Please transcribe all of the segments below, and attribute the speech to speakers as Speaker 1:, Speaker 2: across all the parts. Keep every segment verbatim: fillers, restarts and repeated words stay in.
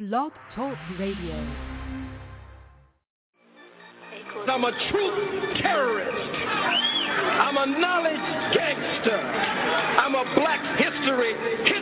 Speaker 1: Blog Talk Radio.
Speaker 2: I'm a truth terrorist. I'm a knowledge gangster. I'm a black history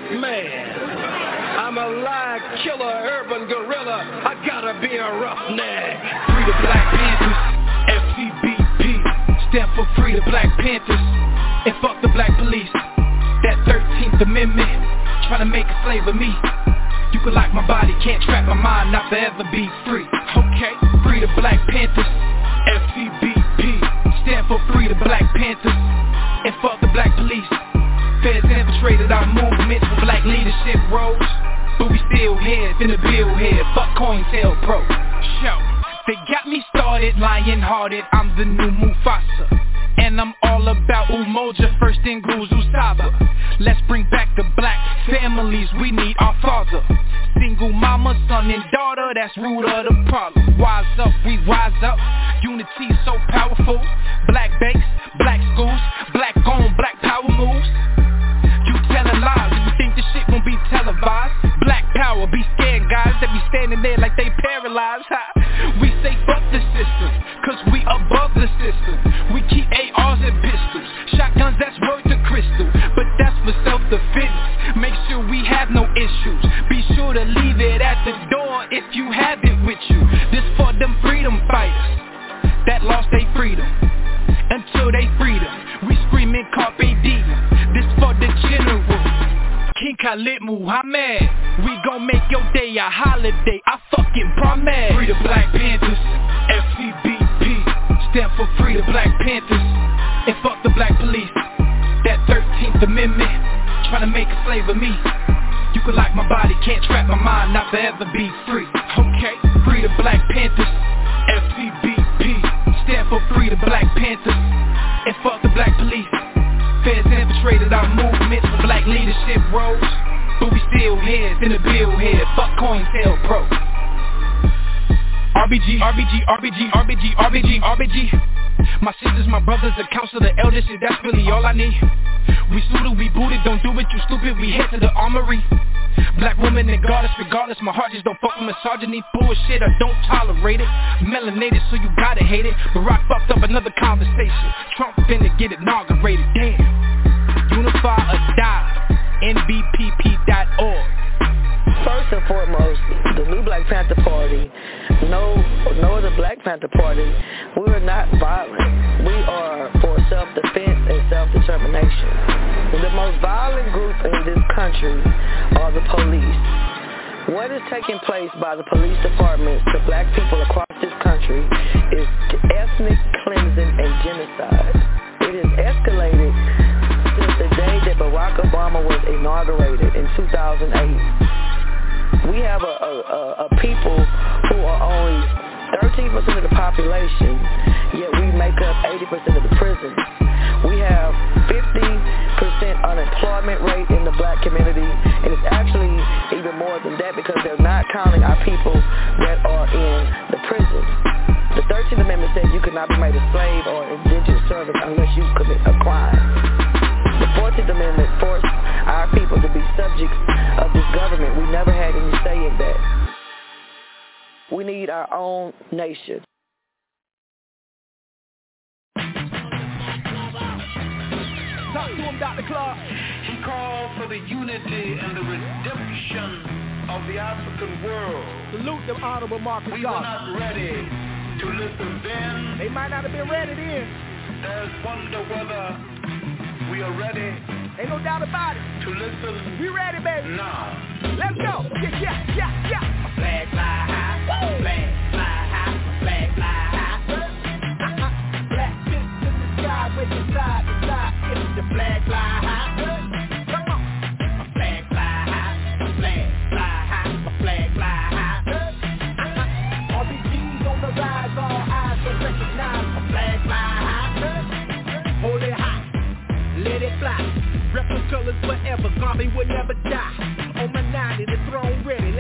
Speaker 2: hitman. I'm a lie killer, urban gorilla. I gotta be a roughneck.
Speaker 3: Free the Black Panthers, F C B P. Stand for Free the Black Panthers. And fuck the black police. That thirteenth Amendment, trying to make a slave of me. You can lock my body, can't trap my mind, not forever be free. Okay, free the Black Panthers, F C B P. Stand for Free the Black Panthers. And fuck the black police. Feds infiltrated our movements for black leadership roles. But we still here, in the bill here, fuck COINTELPRO. Show, they got me started, lion-hearted, I'm the new Mufasa. And I'm all about Umoja, first in Guzu Saba. Let's bring back the black families, we need our father. Single mama, son and daughter, that's root of the problem. Wise up, we rise up, unity so powerful. Black banks, black schools, black on, black power moves. You telling lies, you think this shit won't be televised. Black power, be scared guys that be standing there like they paralyzed. We say fuck the system, cause we above the system. We keep A Rs and pistols, shotguns that's worth a crystal. But that's for self-defense, make sure we have no issues. Be sure to leave it at the door if you have it with you. This for them freedom fighters that lost their freedom. Until they freedom, we screaming Carpe Diem. This for the general, King Khalid Muhammad. We gon' make your day a holiday, I fucking promise. Free the Black Panthers, F C B P. Stand for Free the Black Panthers. And fuck the black police. That thirteenth Amendment, trying to make a slave of me. You can lock my body, can't trap my mind, not forever be free. Okay, Free the Black Panthers, F C B P. Stand for Free the Black Panthers. And fuck the black police. Feds infiltrated our movements for black leadership roles. But we still here, in the bill here, fuck COINTELPRO. R B G, R B G, R B G, R B G, R B G, R B G. My sisters, my brothers, the council, the elders, shit, that's really all I need. We suited, we booted, don't do it, you stupid, we head to the armory. Black woman and goddess, regardless, my heart just don't fuck with misogyny. Bullshit, I don't tolerate it. Melanated, so you gotta hate it. Barack fucked up another conversation. Trump finna get inaugurated, damn. Unify or die, N B P P dot org.
Speaker 4: First and foremost, the new Black Panther Party, no, no other Black Panther Party, we are not violent. We are for self-defense and self-determination. The most violent group in this country are the police. What is taking place by the police department to black people across this country is ethnic cleansing and genocide. It has escalated since the day that Barack Obama was inaugurated in two thousand eight. We have a, a, a people who are only thirteen percent of the population, yet we make up eighty percent of the prisons. We have fifty percent unemployment rate in the black community, and it's actually even more than that because they're not counting our people that are in the prisons. The thirteenth Amendment said you could not be made a slave or indentured servant unless you commit a crime. The fourteenth Amendment forced our people to be subjects of this government. We never had any say in that. We need our own nation.
Speaker 3: Talk to him, Doctor Clark.
Speaker 5: He called for the unity and the redemption of the African world.
Speaker 3: Salute them, Honorable Marcus
Speaker 5: We
Speaker 3: Garvey.
Speaker 5: were not ready to listen then.
Speaker 3: They might not have been ready then.
Speaker 5: There's wonder whether we are ready.
Speaker 3: Ain't no doubt about it.
Speaker 5: To listen.
Speaker 3: We ready, baby.
Speaker 5: Now.
Speaker 3: Let's go. Yeah, yeah, yeah, yeah.
Speaker 5: A flag fly high. Woo. Flag fly high. Flag fly high.
Speaker 3: Black fist in the sky with the side to side. It's the flag fly high. Come on.
Speaker 5: A flag fly high. A flag fly high. A flag fly high.
Speaker 3: R B Gs on the rise. All eyes will recognize.
Speaker 5: A flag fly high.
Speaker 3: Hold it high. Let it fly. Rep the colors forever, Garvey will never die. On my ninety, the throne ready.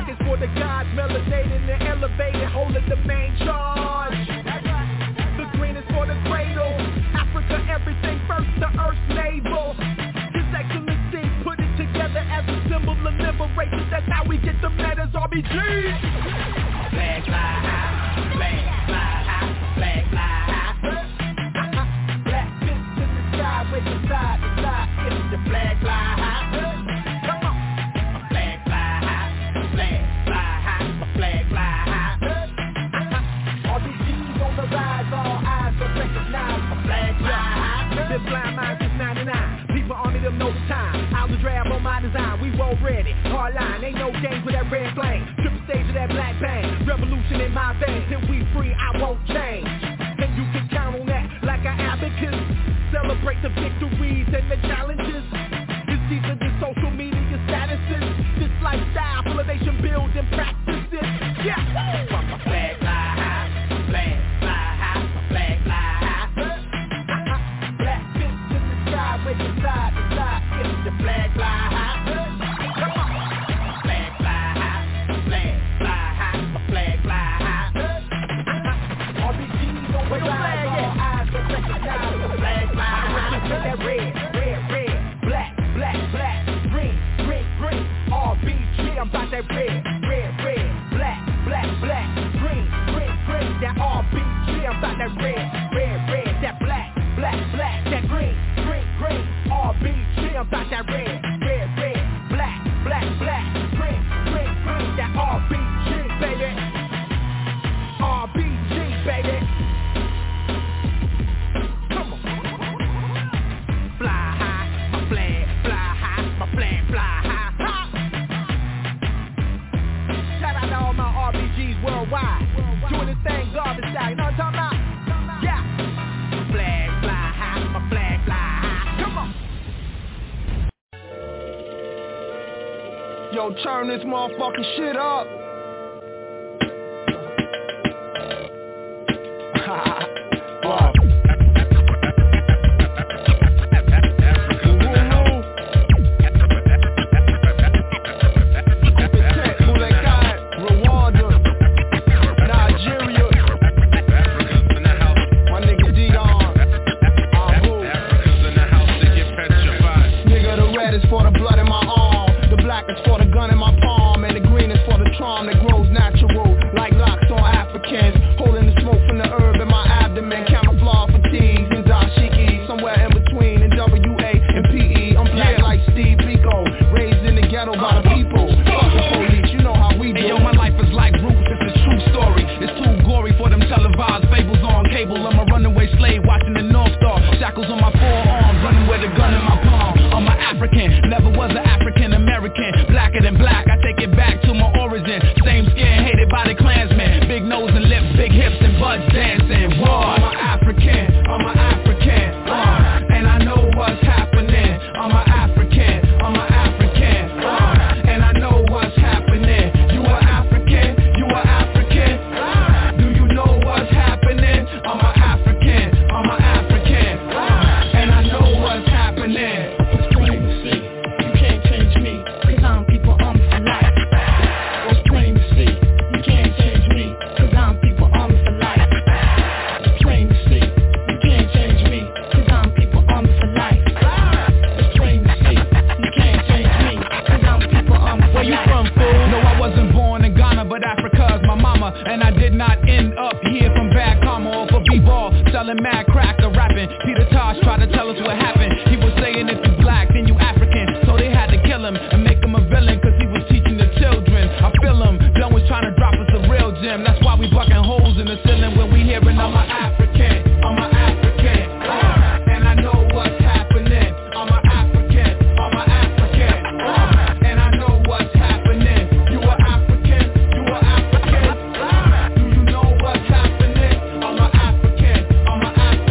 Speaker 1: black is for the gods, melanated and elevated, holding the main charge. The green is for the cradle, Africa everything first, the earth's navel. His Excellency put it together as a symbol of liberation, that's how we get the letters R B G.
Speaker 5: Flag fly high, flag fly high, flag fly high.
Speaker 1: Black fists in the sky, waving side to side, if the flag fly high. Come on.
Speaker 5: Flag fly high, flag fly high, flag fly high.
Speaker 1: R B Gs on the rise, all eyes are recognized. Flag fly high. Been blind minds since ninety-nine. People army them know the time. I'll the drab on my design. We roll ready. Hard line, ain't no games with that red flame. Triple stage of that black bang. Revolution in my veins. Till we free, I won't change. And you can count on that like an abacus. Celebrate the victories and the challenges. It's deeper than social media statuses. This lifestyle full of nation building practices. Yeah.
Speaker 5: Flag fly high, flag fly high, flag fly high.
Speaker 1: Black fists in the sky, waving side to side, if the flag fly high. Come on.
Speaker 5: Flag fly high, flag fly high, flag fly high.
Speaker 1: R B Gs on the rise, all eyes are recognized. Flag fly high. That red, red, red, black, black, black, green, green, green. R B G, I'm about that red, red, red, black, black, black, green, green, green. That R B G, I'm about that red, red, red, that black, black, black, that green, green, green. R B G, I'm about that red, red, red, black, black, black, green, green, green. That R B G, baby. R B G, baby. Come on. Fly high, my flag, fly high, my flag, fly high. Ha! Shout out to all my R B Gs worldwide, doing this thing garbage style, you know what I'm talking about? Yeah. My flag fly high, my flag fly high. Come on. Yo, turn this motherfucking shit up. Wow. For the blood in my arm, the black is for the gun in my palm, and the green is for the charm that grows natural, like locks on Africans, holding the smoke from the herb in my abdomen, camouflage fatigues and dashiki, somewhere in between in W A and P E. I'm black yeah. like Steve Biko, raised in the ghetto by the people. Fuck the police, you know how we do.
Speaker 3: Hey, yo, my life is like Roots, it's a true story. It's too gory for them televised fables on cable. I'm a runaway slave watching the North Star, shackles on my forearms, running with a gun in my palm. I'm an African, never was an African American. Blacker than black, I take it back to my origin. Same skin, hated by the Klansmen. Big nose and lips, big hips and butts dancing. Whoa, I'm an African, I'm an African, uh, and I know what's happening. I'm an African, I'm an African, uh, and I know what's happening. You are African, you are African, uh, do you know what's happening? I'm an African, I'm an African, uh, and I know what's happening. And I did not end up here from bad karma or for b-ball, selling mad crack or rapping. Peter Tosh tried to tell us what happened. He was saying if you black, then you African. So they had to kill him and make him a villain, cause he was teaching the children. I feel him, John was trying to drop us a real gem. That's why we bucking holes in the ceiling when we hearing I'm an African, I'm an African, uh, and I know what's happening. I'm an African, I'm an African, uh, and I know what's happening. You are African, you are African. Do you know what's happening? I'm an African, I'm an African.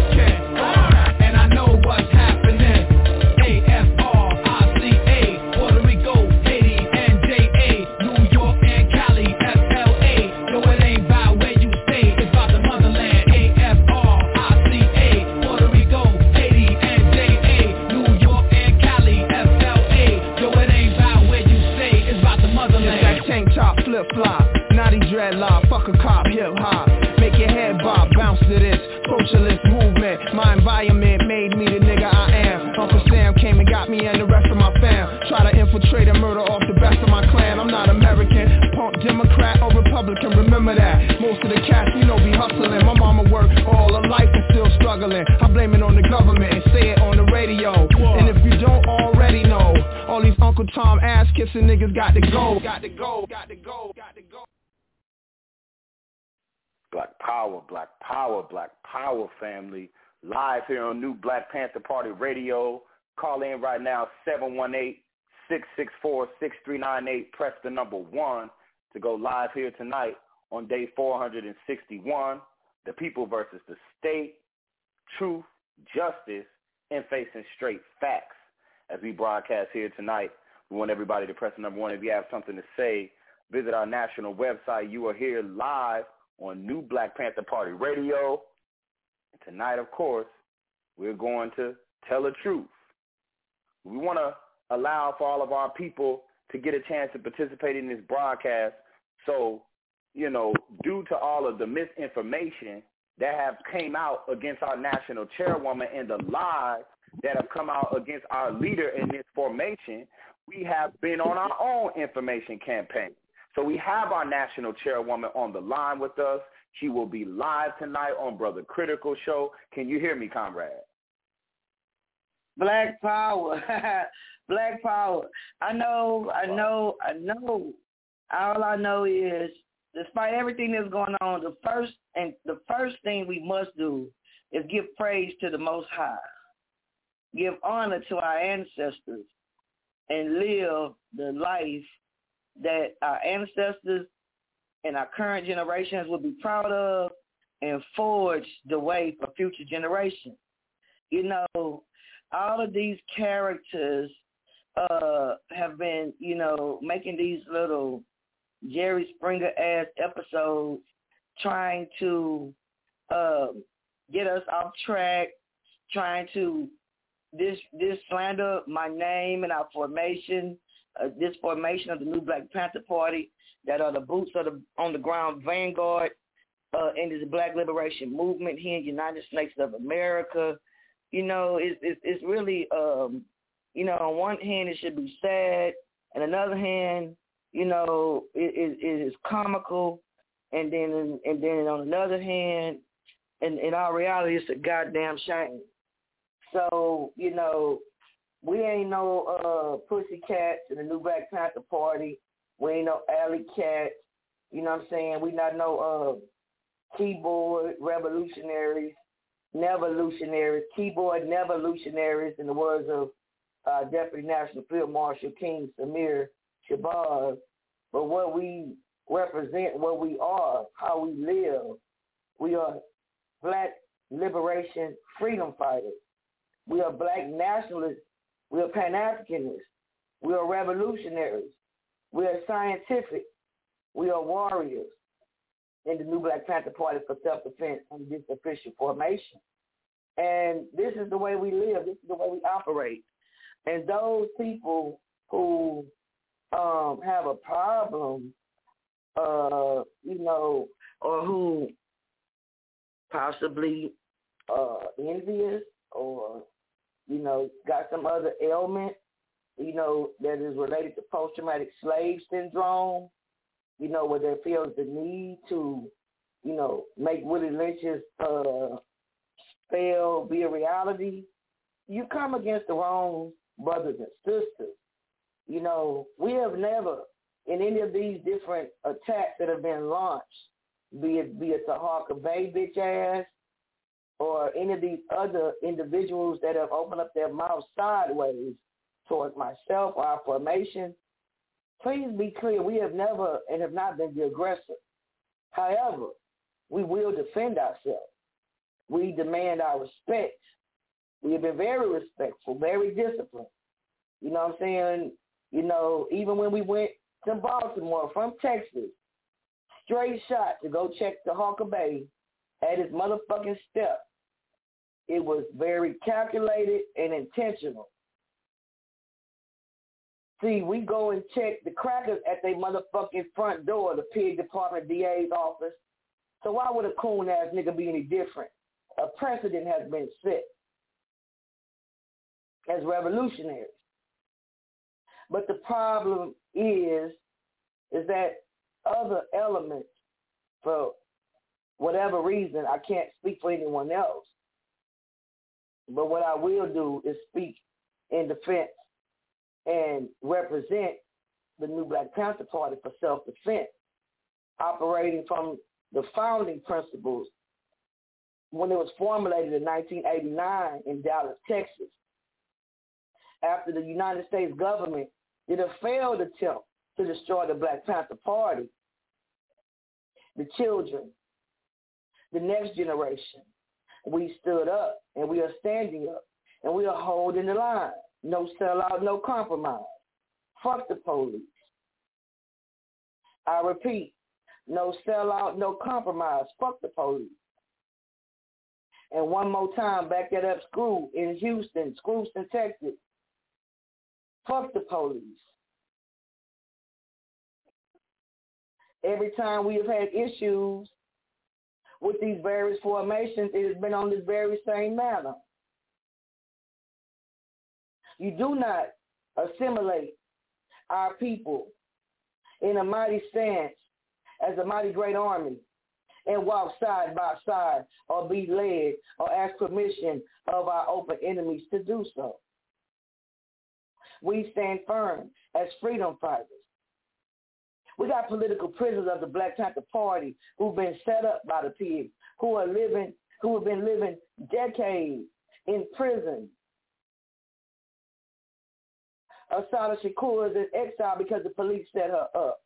Speaker 3: flip-flop, naughty dreadlock, fuck a cop, hip-hop. Make your head bob, bounce to this socialist movement. My environment made me the nigga I am. Uncle Sam came and got me and the rest of my fam. Try to infiltrate and murder off the best of my clan. I'm not American, punk Democrat or Republican, remember that. Most of the cats, you know, be hustling. My mama worked all her life and still struggling. I blame it on the government and say it on the radio. And if you don't already know, all these Uncle Tom ass kissing niggas got to go. Got to go, got to go, got to go.
Speaker 6: Black Power, Black Power, Black Power family. Live here on New Black Panther Party Radio. Call in right now, seven one eight, six six four, six three nine eight. Press the number one to go live here tonight on day four hundred sixty-one. The people versus the state. Truth, justice, and facing straight facts. As we broadcast here tonight, we want everybody to press the number one. If you have something to say, visit our national website. You are here live on New Black Panther Party Radio. And tonight, of course, we're going to tell the truth. We want to allow for all of our people to get a chance to participate in this broadcast. So, you know, due to all of the misinformation that have came out against our national chairwoman and the lies that have come out against our leader in this formation, we have been on our own information campaign. So we have our national chairwoman on the line with us. She will be live tonight on Brother Critical Show. Can you hear me, comrade?
Speaker 4: Black Power. Black Power. I know, I know, I know. All I know is, despite everything that's going on, the first and the first thing we must do is give praise to the Most High. Give honor to our ancestors and live the life that our ancestors and our current generations will be proud of and forge the way for future generations. You know, all of these characters uh, have been, you know, making these little Jerry Springer-ass episodes trying to uh, get us off track, trying to this this slander my name and our formation, uh, this formation of the New Black Panther Party, that are the boots of the on the ground vanguard uh, into the Black Liberation Movement here in the United States of America. You know, it's it's, it's really, um, you know, on one hand it should be sad, and another hand, you know, it, it, it is comical, and then and then on another hand, in, in our reality, it's a goddamn shame. So, you know, we ain't no uh, pussycats in the New Black Panther Party. We ain't no alley cats. You know what I'm saying? We not no uh, keyboard revolutionaries, nevolutionaries, keyboard nevolutionaries, in the words of uh, Deputy National Field Marshal King Samir Shabazz. But what we represent, what we are, how we live, we are Black liberation freedom fighters. We are Black nationalists. We are Pan-Africanists. We are revolutionaries. We are scientific. We are warriors in the New Black Panther Party for self-defense under this official formation. And this is the way we live. This is the way we operate. And those people who um, have a problem, uh, you know, or who possibly uh, envious or, you know, got some other ailment, you know, that is related to post-traumatic slave syndrome, you know, where they feel the need to, you know, make Willie Lynch's uh, spell be a reality, you come against the wrong brothers and sisters. You know, we have never, in any of these different attacks that have been launched, be it, be it the Hawker Bay bitch ass, or any of these other individuals that have opened up their mouths sideways towards myself or our formation, please be clear, we have never and have not been the aggressor. However, we will defend ourselves. We demand our respect. We have been very respectful, very disciplined. You know what I'm saying? You know, even when we went to Baltimore from Texas, straight shot to go check the Hawker Bay at his motherfucking step, it was very calculated and intentional.
Speaker 7: See, we go and check the crackers at their motherfucking front door, the pig department, D A's office. So why would a coon-ass nigga be any different? A precedent has been set as revolutionaries. But the problem is, is that other elements, for whatever reason, I can't speak for anyone else, but what I will do is speak in defense and represent the new Black Panther Party for self-defense, operating from the founding principles when it was formulated in nineteen eighty-nine in Dallas, Texas, after the United States government did a failed attempt to destroy the Black Panther Party. The children, the next generation, we stood up and we are standing up and we are holding the line. No sellout, no compromise. Fuck the police. I repeat, no sellout, no compromise. Fuck the police. And one more time, back that up, Screw in Houston, Screwston, Texas. Fuck the police. Every time we have had issues with these various formations, it has been on this very same manner. You do not assimilate our people in a mighty stance as a mighty great army and walk side by side or be led or ask permission of our open enemies to do so. We stand firm as freedom fighters. We got political prisoners of the Black Panther Party who've been set up by the pigs, who are living, who have been living decades in prison. Assata Shakur is in exile because the police set her up.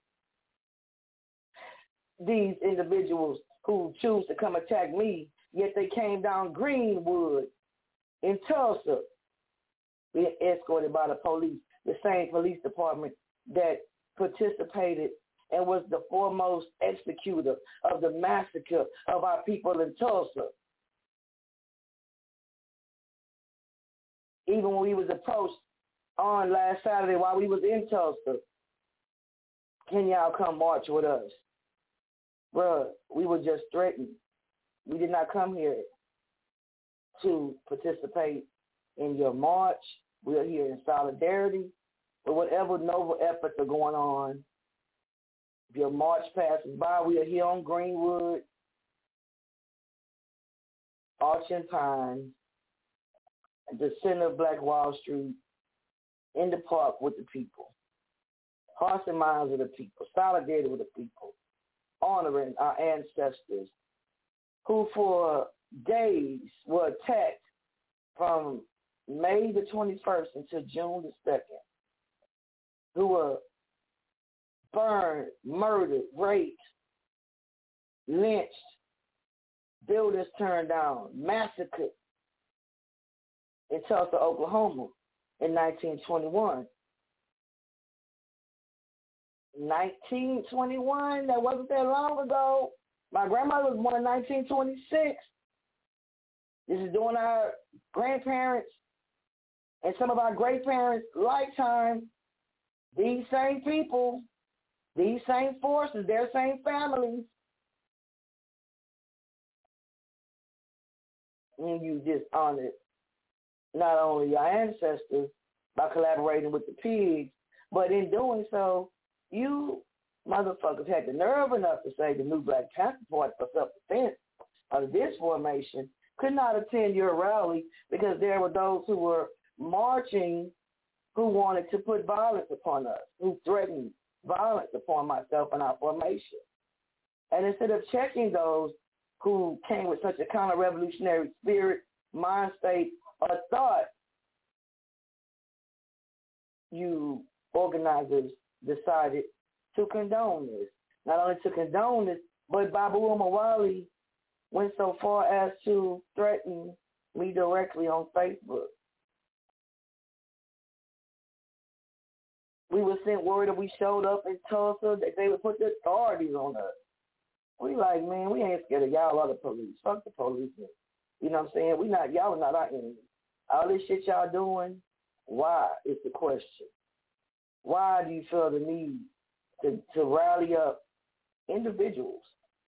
Speaker 7: These individuals who choose to come attack me, yet they came down Greenwood in Tulsa, being escorted by the police, the same police department that participated and was the foremost executor of the massacre of our people in Tulsa. Even when we was approached on last Saturday while we was in Tulsa, can y'all come march with us? Bruh, we were just threatened. We did not come here to participate in your march. We are here in solidarity. But whatever noble efforts are going on, if your march passes by, we are here on Greenwood, Arch and Pines, at the center of Black Wall Street, in the park with the people, hearts and minds of the people, solidarity with the people, honoring our ancestors who for days were attacked from May the twenty-first until June the second, who were burned, murdered, raped, lynched, buildings turned down, massacred in Tulsa, Oklahoma in nineteen twenty-one. nineteen twenty-one, that wasn't that long ago. My grandmother was born in nineteen twenty-six. This is during our grandparents and some of our great-parents' lifetime. These same people, these same forces, their same families. And you dishonored not only your ancestors by collaborating with the pigs, but in doing so, you motherfuckers had the nerve enough to say the new Black Panther Party for self-defense under this formation could not attend your rally because there were those who were marching who wanted to put violence upon us, who threatened violence upon myself and our formation. And instead of checking those who came with such a counter-revolutionary spirit, mind state, or thought, you organizers decided to condone this. Not only to condone this, but Babu Umawali went so far as to threaten me directly on Facebook. We were sent word that we showed up in Tulsa that they would put the authorities on us. We like, man, we ain't scared of y'all or the police. Fuck the police. You know what I'm saying? We not, y'all are not our enemies. All this shit y'all doing, why is the question. why do you feel the need to, to rally up individuals?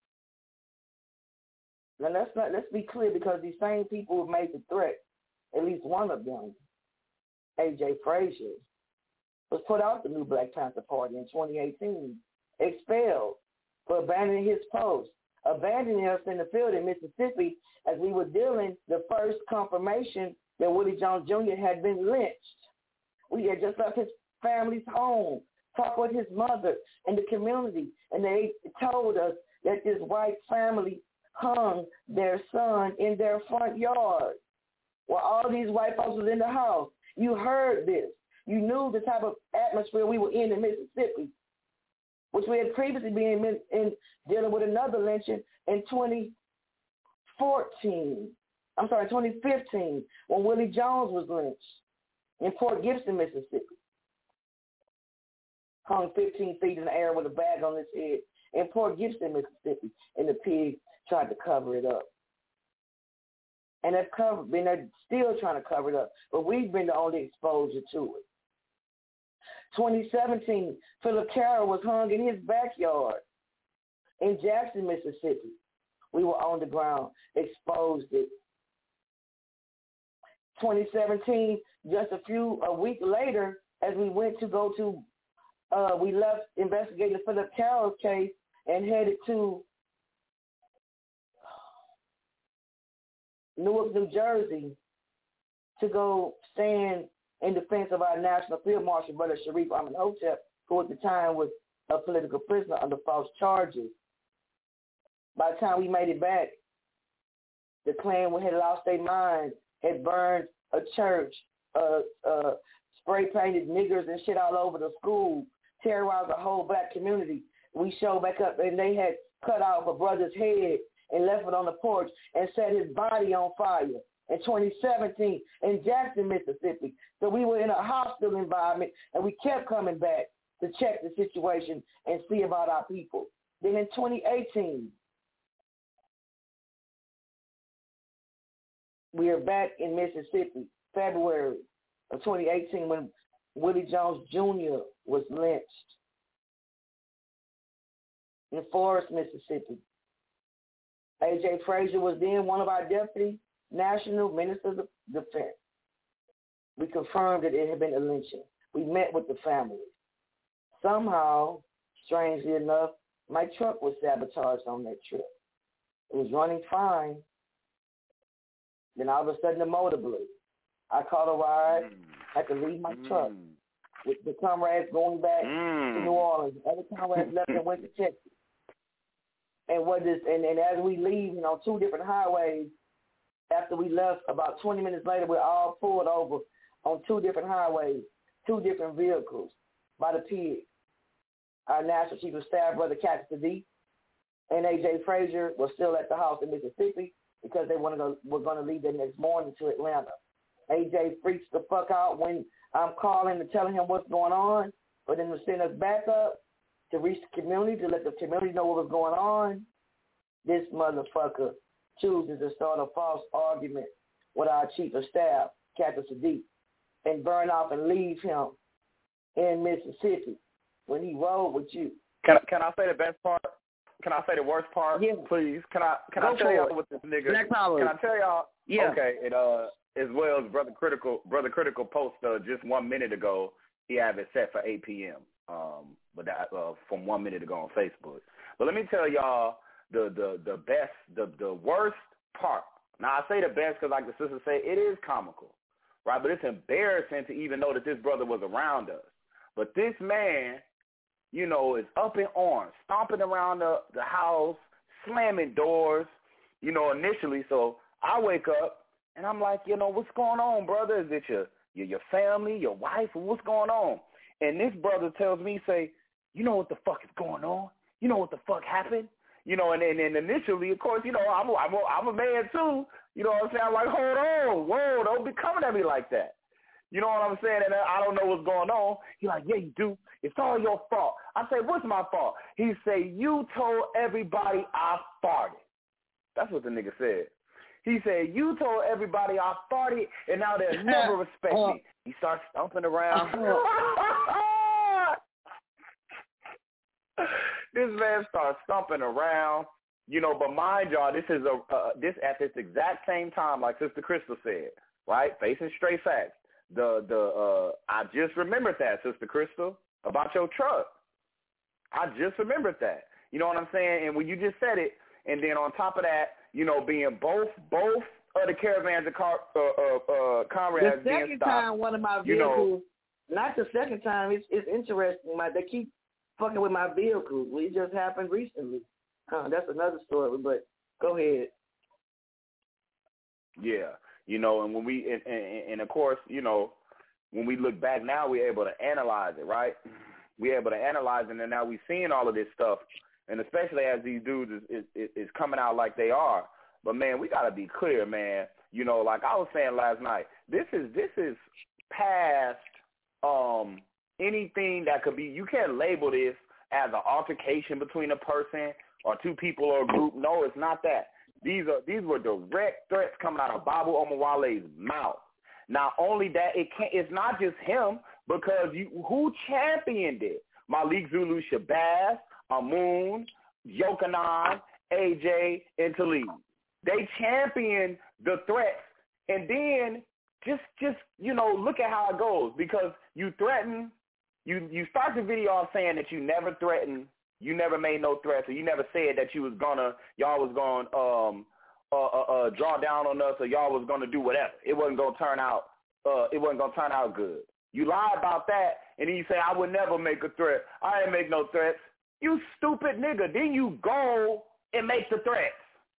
Speaker 7: Now let's not let's be clear, because these same people who made the threat, at least one of them, A J Frazier, was put out the new Black Panther Party in twenty eighteen, expelled for abandoning his post, abandoning us in the field in Mississippi as we were dealing the first confirmation that Willie Jones Junior had been lynched. We had just left his family's home, talked with his mother and the community, and they told us that this white family hung their son in their front yard while all these white folks was in the house. You heard this. You knew the type of atmosphere we were in in Mississippi, which we had previously been in, in dealing with another lynching in twenty fourteen. I'm sorry, twenty fifteen, when Willie Jones was lynched in Port Gibson, Mississippi. Hung fifteen feet in the air with a bag on his head in Port Gibson, Mississippi, and the pig tried to cover it up. And they've covered, and they're still trying to cover it up, but we've been the only exposure to it. twenty seventeen, Philip Carroll was hung in his backyard in Jackson, Mississippi. We were on the ground, exposed it. twenty seventeen, just a few, a week later, as we went to go to, uh, we left investigating Philip Carroll's case and headed to Newark, New Jersey, to go stand in defense of our National Field Marshal, Brother Sharif Amenhotep, who at the time was a political prisoner under false charges. By the time we made it back, the Klan had lost their mind, had burned a church, uh, uh, spray-painted niggers and shit all over the school, terrorized the whole black community. We showed back up, and they had cut off a brother's head and left it on the porch and set his body on fire in twenty seventeen in Jackson, Mississippi. So we were in a hostile environment, and we kept coming back to check the situation and see about our people. Then in twenty eighteen, we are back in Mississippi, February of twenty eighteen, when Willie Jones Junior was lynched in Forest, Mississippi. A J Frazier was then one of our deputy national ministers of defense. We confirmed that it had been a lynching. We met with the family. Somehow, strangely enough, my truck was sabotaged on that trip. It was running fine. Then all of a sudden the motor blew. I caught a ride. I had to leave my mm. truck with the comrades going back mm. to New Orleans. Other comrades left and went to Texas. And what this and, and as we leave, you know, two different highways, after we left, about twenty minutes later, we're all pulled over on two different highways, two different vehicles by the pig. Our National Chief of Staff, Brother Cactus Sadiq, and A J Frazier was still at the house in Mississippi because they wanted to, were going to leave the next morning to Atlanta. A J freaks the fuck out when I'm calling and telling him what's going on, but then to send us back up to reach the community, to let the community know what was going on. This motherfucker chooses to start a false argument with our Chief of Staff, Cactus Sadiq, and burn off and leave him in Mississippi when he rode with you.
Speaker 6: Can can I say the best part? Can I say the worst part?
Speaker 7: Yeah.
Speaker 6: Please. Can I can
Speaker 7: Go
Speaker 6: I tell y'all what this nigga?
Speaker 7: Black Power.
Speaker 6: Can I tell y'all?
Speaker 7: Yeah.
Speaker 6: Okay. It uh as well as Brother Critical Brother Critical posted uh, just one minute ago. He have it set for eight p.m. Um, but that, uh, from one minute ago on Facebook. But let me tell y'all the the the best the the worst part. Now I say the best because, like the sister say, it is comical, right? But it's embarrassing to even know that this brother was around us. But this man, you know, is up in arms, stomping around the, the house, slamming doors, you know, initially. So I wake up and I'm like, you know, what's going on, brother? Is it your your, your family, your wife, or what's going on? And this brother tells me, say, you know what the fuck is going on? You know what the fuck happened? You know, and and, and initially, of course, you know, I'm a, I'm, a, I'm a man too. You know what I'm saying? I'm like, hold on, whoa, don't be coming at me like that. You know what I'm saying? And I don't know what's going on. He's like, yeah, you do. It's all your fault. I say, what's my fault? He say, you told everybody I farted. That's what the nigga said. He said, you told everybody I farted, and now they'll never respect me. He starts stomping around. This man starts stumping around, you know. But mind y'all, this is a uh, this at this exact same time, like Sister Crystal said, right? Facing straight facts. The the uh, I just remembered that, Sister Crystal, about your truck. I just remembered that. You know what I'm saying? And when you just said it, and then on top of that, you know, being both both of the caravans and car, uh, uh, uh, comrades
Speaker 7: the
Speaker 6: being
Speaker 7: second
Speaker 6: stopped.
Speaker 7: time one of my vehicles, you know, not the second time. It's it's interesting. My they keep fucking with my vehicles. It just happened recently. Uh, that's another story. But go ahead.
Speaker 6: Yeah, you know, and when we and, and, and of course, you know, when we look back now, we're able to analyze it, right? We're able to analyze it, and now we're seeing all of this stuff, and especially as these dudes is, is, is coming out like they are. But man, we gotta be clear, man. You know, like I was saying last night, this is this is past um, anything that could be. You can't label this as an altercation between a person or two people or a group. No, it's not that. These are these were direct threats coming out of Babu Omowale's mouth. Not only that, it can't. It's not just him, because you who championed it? Malik Zulu, Shabazz, Amun, Yokanan, A J, and Talib. They championed the threats, and then just just you know look at how it goes, because you threaten, you you start the video off saying that you never threatened. You never made no threats, or you never said that you was gonna, y'all was gonna um, uh, uh, uh, draw down on us, or y'all was gonna do whatever. It wasn't gonna turn out. Uh, it wasn't gonna turn out good. You lie about that, and then you say, "I would never make a threat. I ain't make no threats." You stupid nigga. Then you go and make the threats.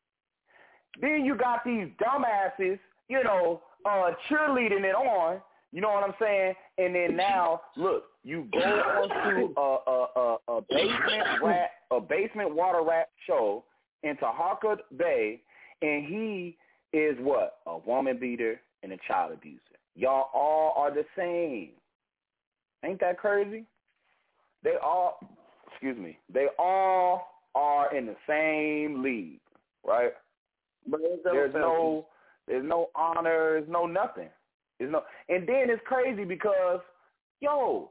Speaker 6: Then you got these dumbasses, you know, uh, cheerleading it on. You know what I'm saying? And then now, look, you go onto a, a, a, a basement rat, a basement water rat show in Taharka Bay, and he is what? A woman beater and a child abuser. Y'all all are the same. Ain't that crazy? They all, excuse me, they all are in the same league, right?
Speaker 7: But
Speaker 6: there's no, there's no honor, there's no nothing. There's no, and then it's crazy because, yo,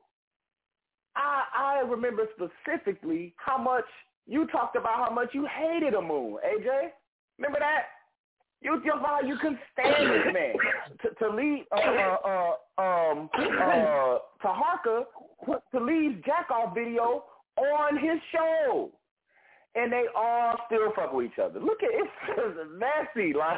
Speaker 6: I I remember specifically how much you talked about how much you hated Amun, A J. Remember that? You just how you couldn't stand this man. to, to lead uh, uh, uh, um uh Taharka put Talib's jack off video on his show. And they all still fuck with each other. Look at it, it's messy. Like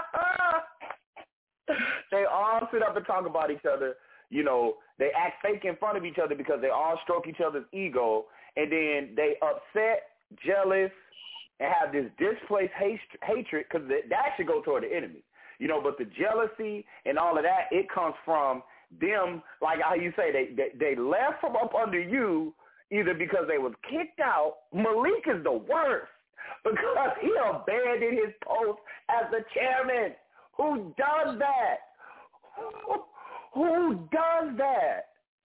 Speaker 6: they all sit up and talk about each other. You know, they act fake in front of each other because they all stroke each other's ego, and then they upset, jealous, and have this displaced hatred, because that should go toward the enemy. You know, but the jealousy and all of that, it comes from them, like how you say, they they, they left from up under you either because they was kicked out. Malik is the worst because he abandoned his post as the chairman. Who does that? Who, who does that?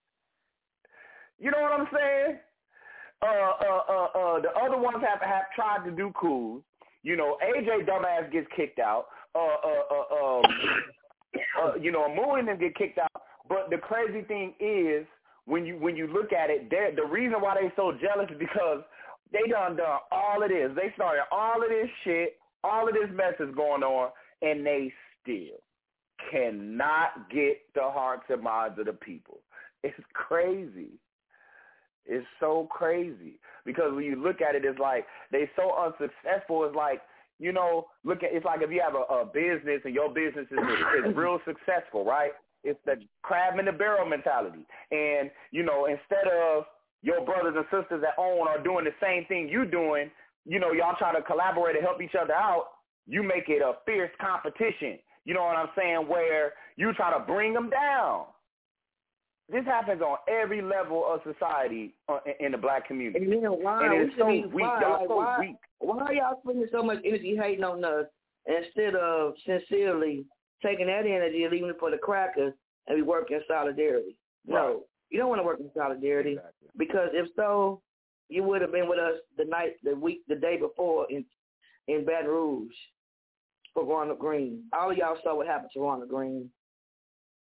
Speaker 6: You know what I'm saying? Uh, uh, uh, uh, the other ones have, have tried to do cool. You know, A J dumbass gets kicked out. Uh, uh, uh, um, uh, you know, Amu and them get kicked out. But the crazy thing is, when you when you look at it, the reason why they so jealous is because they done done all of this. They started all of this shit. All of this mess is going on, and they still cannot get the hearts and minds of the people. It's crazy. It's so crazy because when you look at it, it's like they so unsuccessful. It's like, you know, look at it's like if you have a, a business and your business is, is real successful, right? It's the crab in the barrel mentality. And, you know, instead of your brothers and sisters that own are doing the same thing you doing, you know, y'all try to collaborate and help each other out, you make it a fierce competition. You know what I'm saying? Where you try to bring them down. This happens on every level of society uh, in the black community.
Speaker 7: And, you know, why?
Speaker 6: And it's so weak.
Speaker 7: Why?
Speaker 6: Y'all
Speaker 7: like,
Speaker 6: so
Speaker 7: why,
Speaker 6: weak.
Speaker 7: Why are y'all spending so much energy hating on us instead of sincerely taking that energy and leaving it for the crackers and we work in solidarity? Right. No, you don't want to work in solidarity exactly. Because if so, you would have been with us the night, the week, the day before in in Baton Rouge for Ronald Green. All of y'all saw what happened to Ronald Green.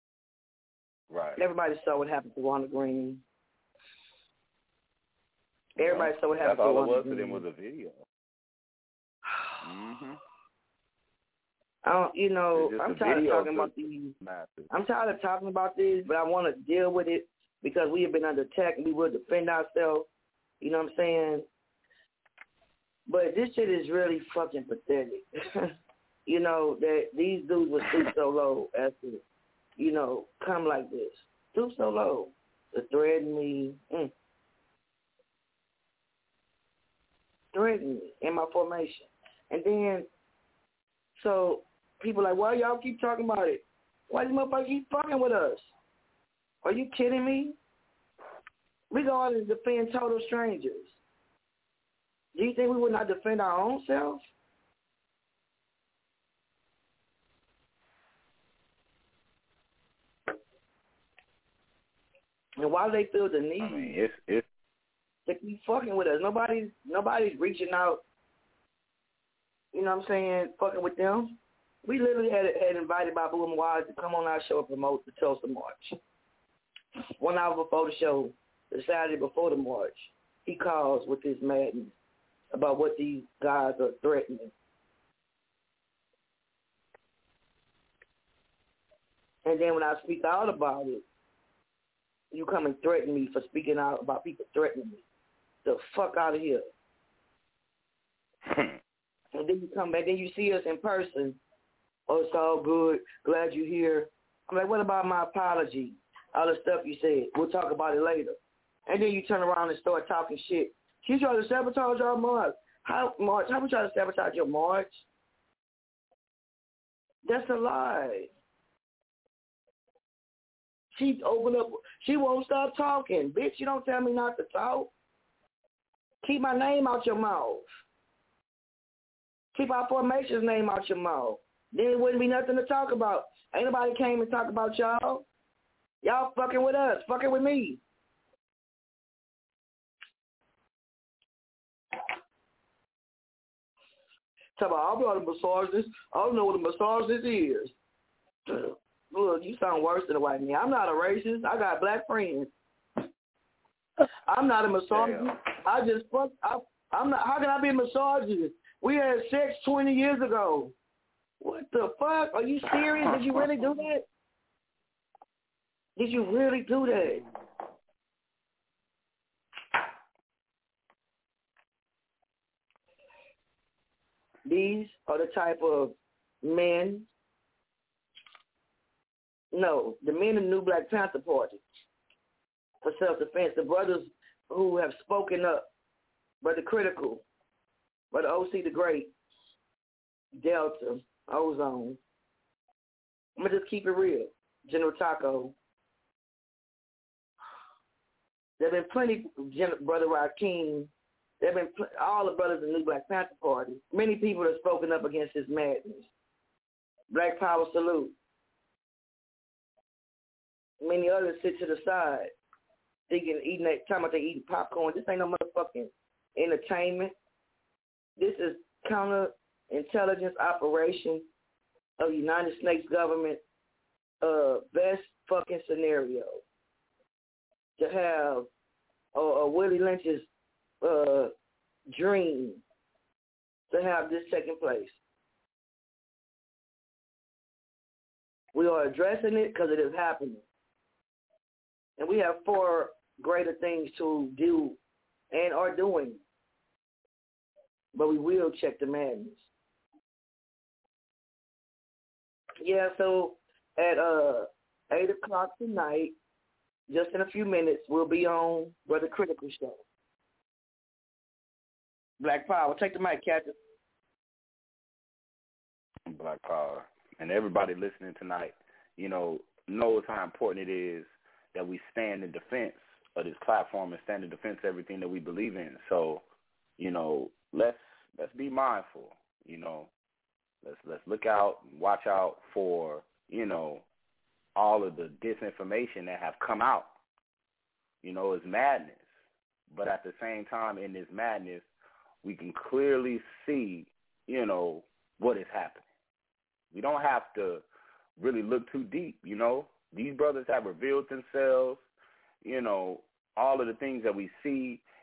Speaker 6: Right.
Speaker 7: Everybody saw what happened to Ronald Green.
Speaker 4: Everybody saw what happened.
Speaker 6: That's all
Speaker 4: to
Speaker 6: it was
Speaker 4: to
Speaker 6: to them was a video. Mm-hmm.
Speaker 4: I don't, you know, I'm tired of talking about these.
Speaker 6: Massive.
Speaker 4: I'm tired of talking about this, but I want to deal with it because we have been under attack and we will defend ourselves. You know what I'm saying? But this shit is really fucking pathetic. You know, that these dudes would stoop so low as to, you know, come like this. Stoop so low to threaten me. Mm. Threaten me in my formation. And then, so, people like, why y'all keep talking about it? Why these motherfuckers keep fucking with us? Are you kidding me? We go out and defend total strangers. Do you think we would not defend our own selves? And why do they feel the need
Speaker 6: I mean, it's, it's,
Speaker 4: to keep fucking with us? Nobody's nobody's reaching out, you know what I'm saying, fucking with them. We literally had had invited Babu and Wise to come on our show and promote the Tulsa March. One hour before the show, the Saturday before the march, he calls with his madness about what these guys are threatening. And then when I speak out about it, you come and threaten me for speaking out about people threatening me. The fuck out of here. And then you come back, then you see us in person. Oh, it's all good. Glad you're here. I'm like, what about my apology? All the stuff you said. We'll talk about it later. And then you turn around and start talking shit. She tried to sabotage our march. How, March? How we try to sabotage your march? That's a lie. She opened up. She won't stop talking. Bitch, you don't tell me not to talk. Keep my name out your mouth. Keep our formation's name out your mouth. Then it wouldn't be nothing to talk about. Ain't nobody came and talk about y'all. Y'all fucking with us. Fucking with me. Talk about, I'm not a misogynist. I don't know what a misogynist is. Look, you sound worse than a white man. I'm not a racist. I got black friends. I'm not a misogynist. Damn. I just fuck. I, I'm not. How can I be a misogynist? We had sex twenty years ago. What the fuck? Are you serious? Did you really do that? Did you really do that? These are the type of men. No, the men in the New Black Panther Party for self-defense, the brothers who have spoken up, Brother Critical, Brother O C the Great, Delta, Ozone. I'm going to just keep it real. General Taco. There have been plenty, Brother Rakeem, there have been pl- all the brothers in the New Black Panther Party. Many people have spoken up against this madness. Black Power Salute. Many others sit to the side, thinking, eating that, talking about they eating popcorn. This ain't no motherfucking entertainment. This is counterintelligence operation of the United States government. Uh, best fucking scenario to have uh, Willie Lynch's uh, dream to have this taking place. We are addressing it because it is happening. And we have four greater things to do and are doing. But we will check the madness. Yeah, so at uh, eight o'clock tonight, just in a few minutes, we'll be on Brother Critical Show. Black Power. Take the mic, Captain.
Speaker 6: Black Power. And everybody listening tonight, you know, knows how important it is that we stand in defense of this platform and stand in defense of everything that we believe in. So, you know, let's let's be mindful. You know, let's let's look out, and watch out for, you know, all of the disinformation that have come out. You know, it's madness. But at the same time, in this madness, we can clearly see, you know, what is happening. We don't have to really look too deep, you know. These brothers have revealed themselves, you know, all of the things that we see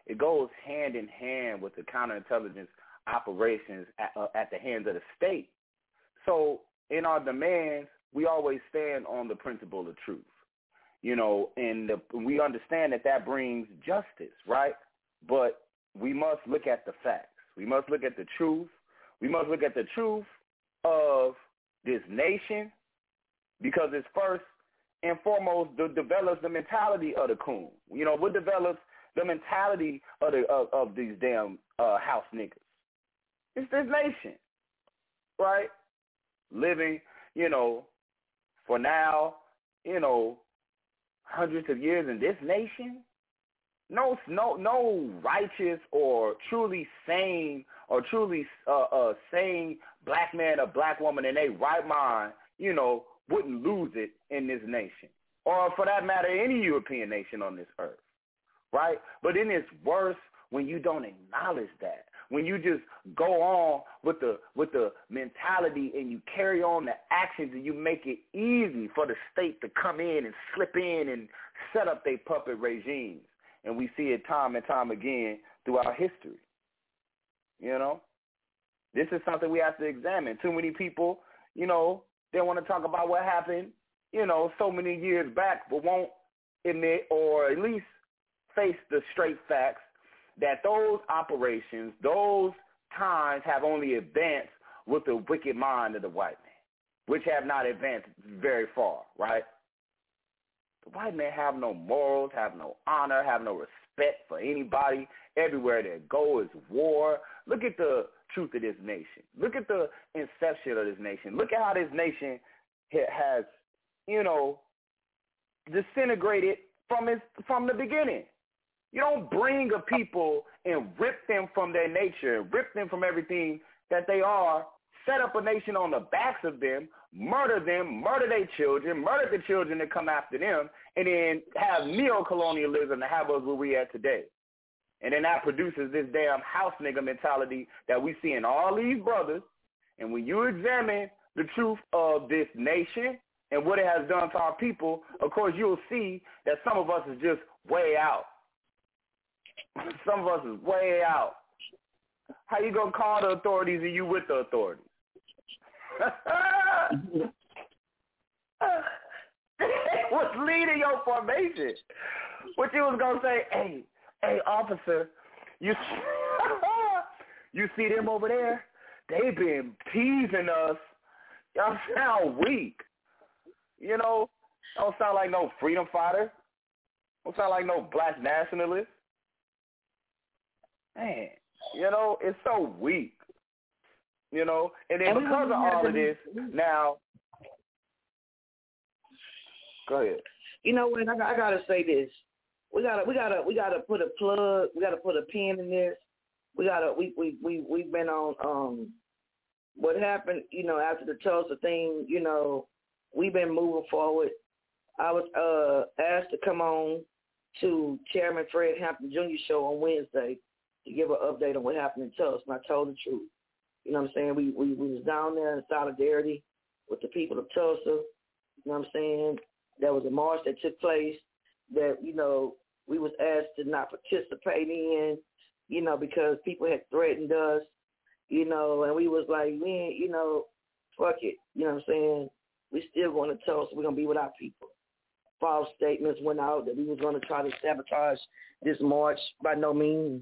Speaker 6: it goes hand in hand with the counterintelligence operations at, uh, at the hands of the state. So in our demands, we always stand on the principle of truth, you know, and the, we understand that that brings justice, right? But we must look at the facts. We must look at the truth. We must look at the truth of this nation, because it's first and foremost that develops the mentality of the coon. You know, what develops the mentality of the of, of these damn uh, house niggas? It's this nation, right? Living, you know, for now, you know, hundreds of years in this nation. No, no, no righteous or truly sane or truly uh, uh, sane black man or black woman in their right mind, you know, wouldn't lose it in this nation, or for that matter, any European nation on this earth, right? But then it's worse when you don't acknowledge that, when you just go on with the with the mentality and you carry on the actions and you make it easy for the state to come in and slip in and set up their puppet regimes. And we see it time and time again throughout history. You know, this is something we have to examine. Too many people, you know, they want to talk about what happened, you know, so many years back, but won't admit or at least face the straight facts that those operations, those times have only advanced with the wicked mind of the white man, which have not advanced very far, right? The white men have no morals, have no honor, have no respect for anybody. Everywhere they go is war. Look at the truth of this nation. Look at the inception of this nation. Look at how this nation has, you know, disintegrated from its, from the beginning. You don't bring a people and rip them from their nature, rip them from everything that they are, set up a nation on the backs of them, murder them, murder their children, murder the children that come after them, and then have neo-colonialism to have us where we at today. And then that produces this damn house nigga mentality that we see in all these brothers. And when you examine the truth of this nation and what it has done to our people, of course you'll see that some of us is just way out. Some of us is way out. How you gonna call the authorities and you with the authorities? What's leading your formation? What you was gonna say? Hey, hey, officer, you you see them over there? They been teasing us. Y'all sound weak. You know, don't sound like no freedom fighter. Don't sound like no black nationalist. Man, you know, it's so weak. You know, and then and because of all of this, now, go ahead.
Speaker 7: You know what? I, I gotta say this. We gotta, we gotta, we gotta put a plug. We gotta put a pin in this. We gotta, we, we, we, we've been on um, what happened. You know, after the Tulsa thing. You know, we've been moving forward. I was uh, asked to come on to Chairman Fred Hampton Junior show on Wednesday to give an update on what happened in Tulsa, and I told the truth. You know what I'm saying? We, we we was down there in solidarity with the people of Tulsa. You know what I'm saying? There was a march that took place that, you know, we was asked to not participate in, you know, because people had threatened us, you know, and we was like, we ain't, you know, fuck it. You know what I'm saying? We still going to Tulsa. We're going to be with our people. False statements went out that we was going to try to sabotage this march. By no means.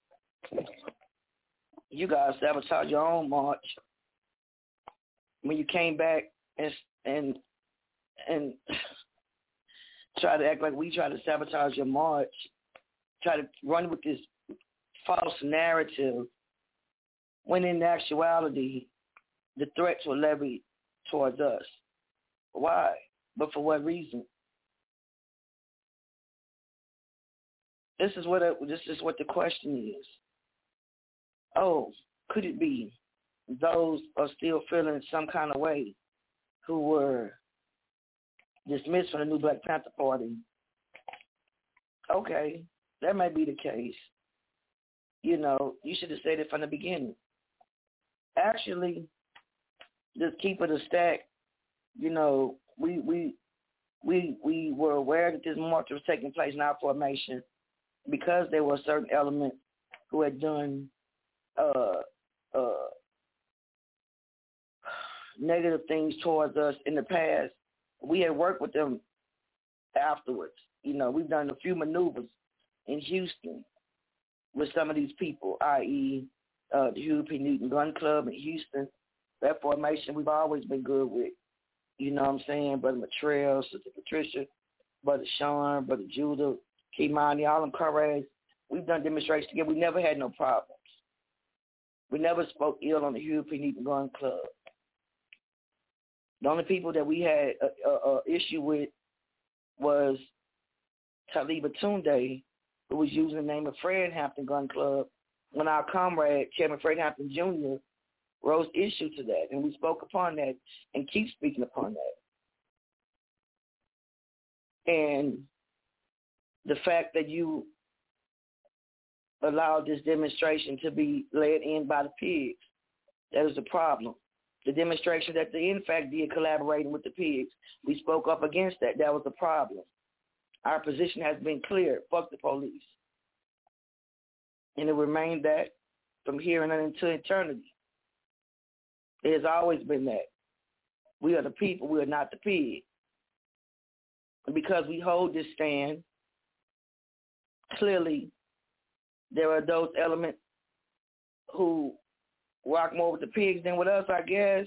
Speaker 7: You guys sabotage your own march. When you came back and and and try to act like we try to sabotage your march, try to run with this false narrative, when in actuality the threats were levied towards us. Why? But for what reason? This is what a, this is what the question is. Oh, could it be those are still feeling some kind of way who were dismissed from the new Black Panther Party? Okay, that may be the case. You know, you should have said it from the beginning. Actually, just keep it a stack. You know, we we we we were aware that this march was taking place in our formation. because there were certain elements who had done uh, uh, negative things towards us in the past, we had worked with them afterwards. You know, we've done a few maneuvers in Houston with some of these people, that is, uh, the Huey P. Newton Gun Club in Houston. That formation we've always been good with. You know what I'm saying? Brother Matrell, Sister Patricia, Brother Sean, Brother Judah, Kimani, all them comrades. We've done demonstrations together. We never had no problems. We never spoke ill on the Huey P. Newton Gun Club. The only people that we had a, a, a issue with was Taliba Tunde, who was using the name of Fred Hampton Gun Club, when our comrade, Chairman Fred Hampton Junior, rose issue to that, and we spoke upon that and keep speaking upon that. And the fact that you allowed this demonstration to be led in by the pigs, that is a problem. The demonstration that they, in fact, did collaborating with the pigs, we spoke up against that. That was a problem. Our position has been clear. Fuck the police. And it remained that from here and into eternity. It has always been that. We are the people. We are not the pig. And because we hold this stand, clearly there are those elements who rock more with the pigs than with us, I guess.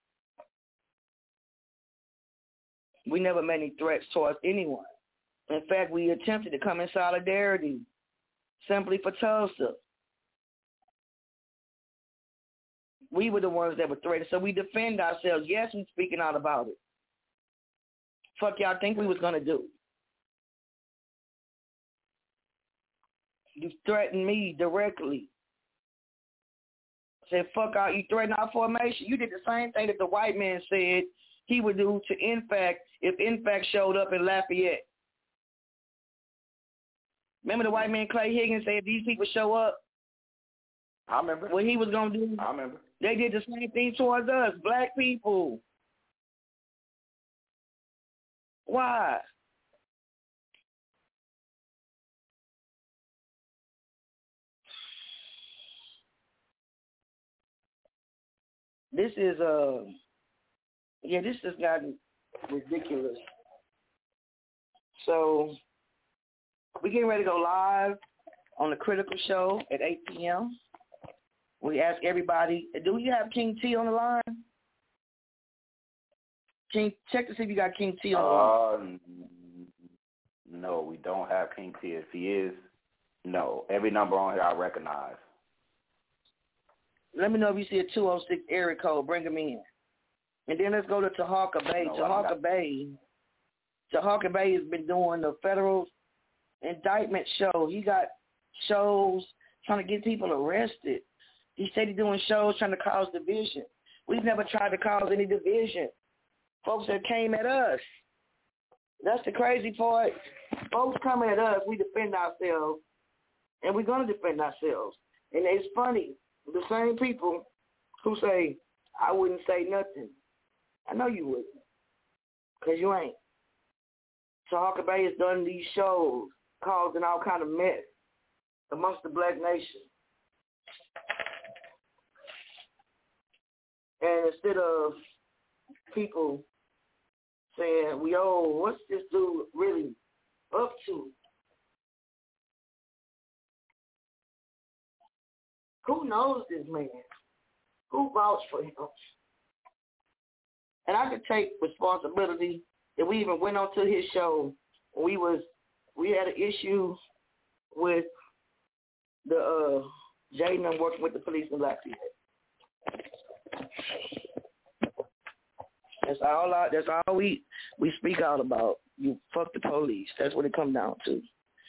Speaker 7: We never made any threats towards anyone. In fact, we attempted to come in solidarity simply for Tulsa. We were the ones that were threatened, so we defend ourselves. Yes, we're speaking out about it. Fuck y'all think we was going to do? You threatened me directly. Said, fuck out, you threatened our formation. You did the same thing that the white man said he would do to I N F A C if I N F A C showed up in Lafayette. Remember the white man Clay Higgins said if these people show up,
Speaker 6: I remember
Speaker 7: what he was going to do?
Speaker 6: I remember.
Speaker 7: They did the same thing towards us, black people. Why? This is, uh, yeah, this has gotten ridiculous. So, we're getting ready to go live on the Critical Show at eight p.m. We ask everybody, do you have King T on the line? King, check to see if you got King T on the line.
Speaker 6: Uh, no, we don't have King T. If he is, no. Every number on here I recognize.
Speaker 7: Let me know if you see a two oh six area code. Bring him in. And then let's go to Tahaka Bay.
Speaker 6: No,
Speaker 7: Tahaka Bay. Tahaka Bay has been doing the federal indictment show. He got shows trying to get people arrested. He said he's doing shows trying to cause division. We've never tried to cause any division. Folks that came at us. That's the crazy part. Folks come at us, we defend ourselves, and we're going to defend ourselves. And it's funny, the same people who say, I wouldn't say nothing. I know you wouldn't, because you ain't. Tahaka Bay has done these shows causing all kind of mess amongst the black nation. And instead of people saying, yo, what's this dude really up to? Who knows this man? Who vouched for him? And I could take responsibility that we even went on to his show. We was we had an issue with the uh, Jaden working with the police in Lafayette. That's all. I, that's all we we speak out about. You fuck the police. That's what it comes down to.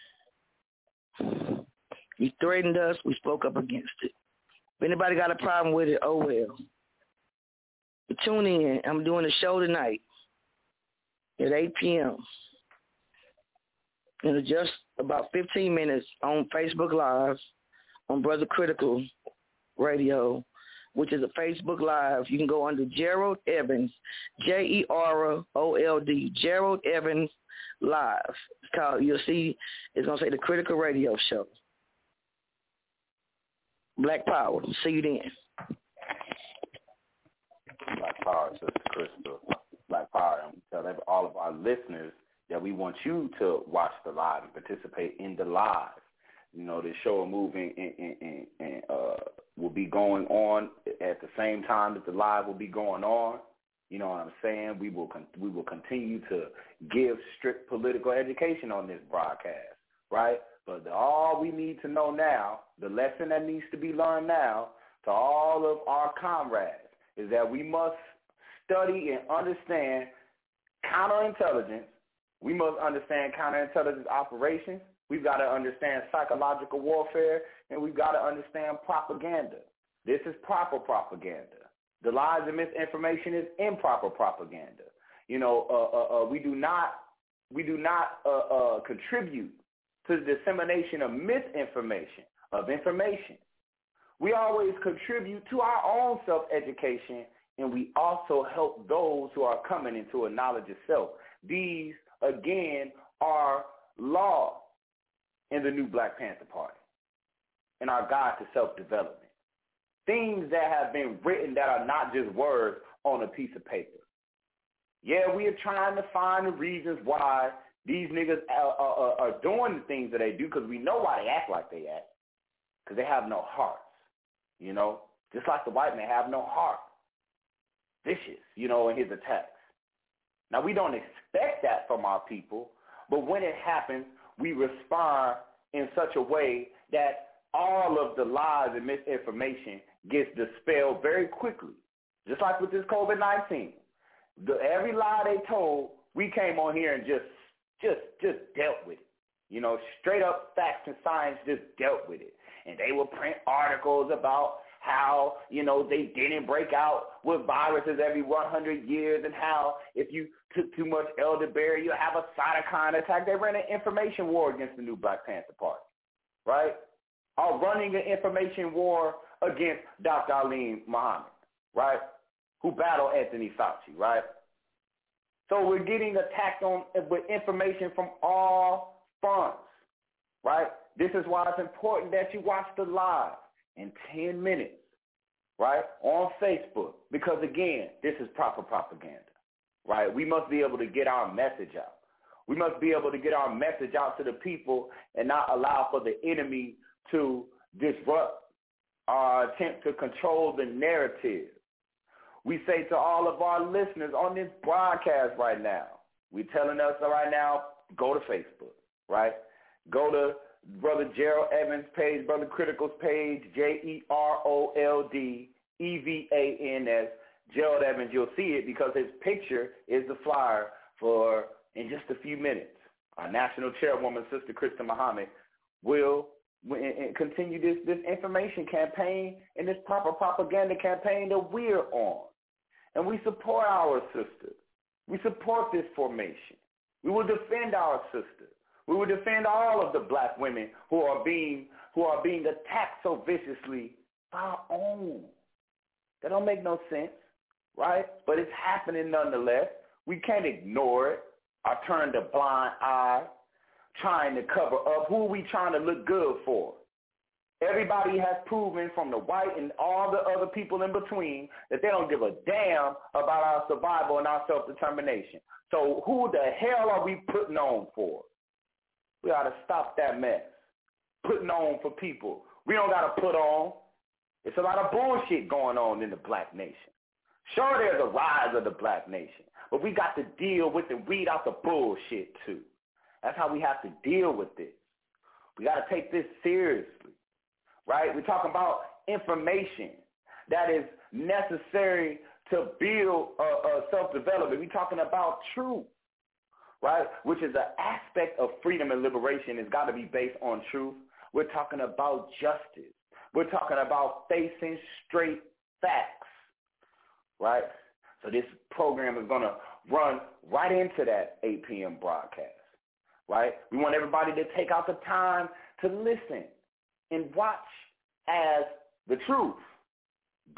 Speaker 7: You threatened us. We spoke up against it. If anybody got a problem with it, oh well. But tune in. I'm doing a show tonight at eight p.m. in just about fifteen minutes on Facebook Live on Brother Critical Radio. which is a Facebook Live. You can go under Gerald Evans, J E R O L D, Gerald Evans Live. It's called, you'll see, it's going to say the Critical Radio Show. Black Power. See you then.
Speaker 6: Black Power, Sister Crystal. Black Power. And we tell every, all of our listeners that we want you to watch the live and participate in the live. You know, the show and moving and, and, and, and uh, will be going on at the same time that the live will be going on. You know what I'm saying? We will con- we will continue to give strict political education on this broadcast, right? But the, all we need to know now, the lesson that needs to be learned now to all of our comrades is that we must study and understand counterintelligence. We must understand counterintelligence operations. We've got to understand psychological warfare, and we've got to understand propaganda. This is proper propaganda. The lies and misinformation is improper propaganda. You know, uh, uh, uh, we do not we do not uh, uh, contribute to the dissemination of misinformation, of information. We always contribute to our own self-education, and we also help those who are coming into a knowledge of self. These, again, are law in the new Black Panther Party and our guide to self-development. Things that have been written that are not just words on a piece of paper. Yeah, we are trying to find the reasons why these niggas are, are, are doing the things that they do, because we know why they act like they act, because they have no hearts, you know, just like the white man have no heart. Vicious, you know, in his attacks. Now, we don't expect that from our people, but when it happens, we respond in such a way that all of the lies and misinformation gets dispelled very quickly. Just like with this COVID nineteen. The, every lie they told, we came on here and just just just dealt with it. You know, straight up facts and science just dealt with it. And they would print articles about how, you know, they didn't break out with viruses every one hundred years, and how if you took too much elderberry, you'll have a cytokine attack. They ran an information war against the new Black Panther Party, right? Are running an information war against Doctor Ali Muhammad, right, who battled Anthony Fauci, right? So we're getting attacked on with information from all fronts, right? This is why it's important that you watch the live in ten minutes, right, on Facebook, because, again, this is proper propaganda, right? We must be able to get our message out. We must be able to get our message out to the people and not allow for the enemy to disrupt our attempt to control the narrative. We say to all of our listeners on this broadcast right now, we're telling us right now, go to Facebook, right? Go to Brother Gerald Evans' page, Brother Critical's page, J E R O L D E V A N S, Gerald Evans. You'll see it because his picture is the flyer for, in just a few minutes, our national chairwoman, Sister Krista Muhammad, will continue this, this information campaign and this proper propaganda campaign that we're on. And we support our sisters. We support this formation. We will defend our sisters. We will defend all of the black women who are being who are being attacked so viciously by our own. That don't make no sense, right? But it's happening nonetheless. We can't ignore it or turn the blind eye, trying to cover up. Who are we trying to look good for? Everybody has proven, from the white and all the other people in between, that they don't give a damn about our survival and our self-determination. So who the hell are we putting on for? We got to stop that mess. Putting on for people. We don't got to put on. It's a lot of bullshit going on in the black nation. Sure, there's a rise of the black nation, but we got to deal with and weed out the bullshit too. That's how we have to deal with this. We got to take this seriously, right? We're talking about information that is necessary to build uh, uh, self-development. We're talking about truth, right, which is an aspect of freedom and liberation. It's got to be based on truth. We're talking about justice. We're talking about facing straight facts, right? So this program is going to run right into that eight p.m. broadcast, right? We want everybody to take out the time to listen and watch as the truth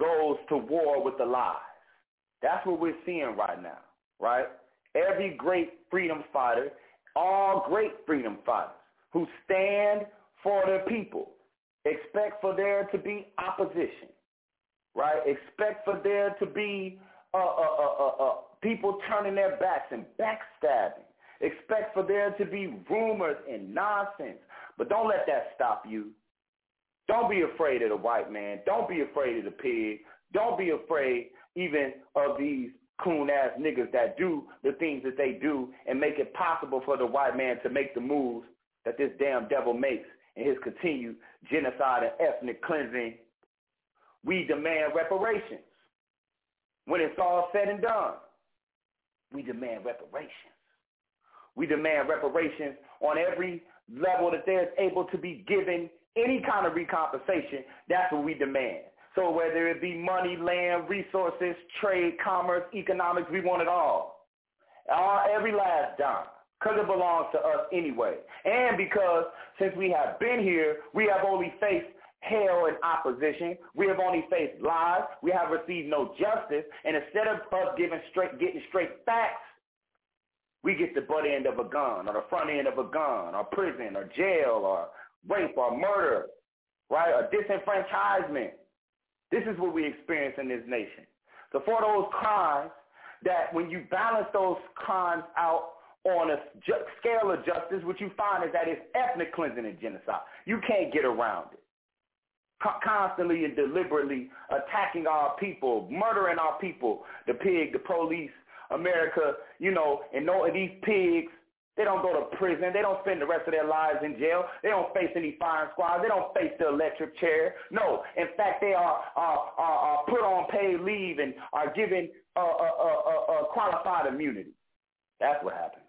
Speaker 6: goes to war with the lies. That's what we're seeing right now, right? Every great freedom fighter, all great freedom fighters who stand for their people, expect for there to be opposition, right? Expect for there to be uh, uh, uh, uh, uh, people turning their backs and backstabbing. Expect for there to be rumors and nonsense. But don't let that stop you. Don't be afraid of the white man. Don't be afraid of the pig. Don't be afraid even of these coon-ass niggas that do the things that they do and make it possible for the white man to make the moves that this damn devil makes in his continued genocide and ethnic cleansing. We demand reparations. When it's all said and done, we demand reparations. We demand reparations on every level that there's able to be given any kind of recompensation. That's what we demand. So whether it be money, land, resources, trade, commerce, economics, we want it all. all every last dime, because it belongs to us anyway. And because since we have been here, we have only faced hell and opposition. We have only faced lies. We have received no justice. And instead of us giving straight, getting straight facts, we get the butt end of a gun or the front end of a gun or prison or jail or rape or murder, right, or disenfranchisement. This is what we experience in this nation. So for those crimes, that when you balance those crimes out on a ju- scale of justice, what you find is that it's ethnic cleansing and genocide. You can't get around it. Co- constantly and deliberately attacking our people, murdering our people, the pig, the police, America, you know, and no, these pigs, they don't go to prison. They don't spend the rest of their lives in jail. They don't face any firing squads. They don't face the electric chair. No, in fact, they are, are, are, are put on paid leave and are given uh, uh, uh, uh, qualified immunity. That's what happens.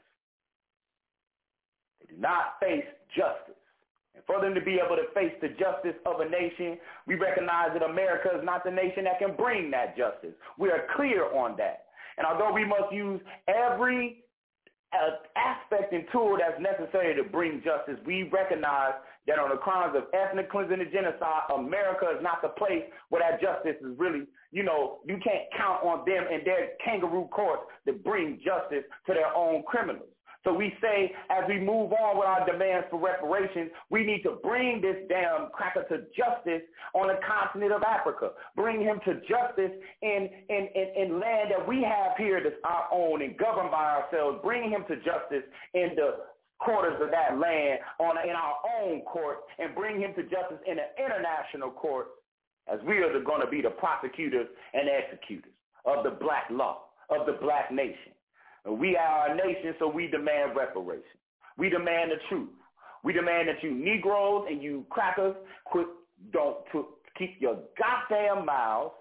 Speaker 6: They do not face justice. And for them to be able to face the justice of a nation, we recognize that America is not the nation that can bring that justice. We are clear on that. And although we must use every uh, aspect and tool that's necessary to bring justice, we recognize that on the crimes of ethnic cleansing and genocide, America is not the place where that justice is really, you know, you can't count on them and their kangaroo courts to bring justice to their own criminals. So we say, as we move on with our demands for reparations, we need to bring this damn cracker to justice on the continent of Africa. Bring him to justice in, in, in, in land that we have here that's our own and governed by ourselves. Bring him to justice in the quarters of that land on in our own court, and bring him to justice in an international court, as we are going to be the prosecutors and executors of the black law, of the black nation. We are a nation, so we demand reparations. We demand the truth. We demand that you Negroes and you crackers quit, don't to keep your goddamn mouths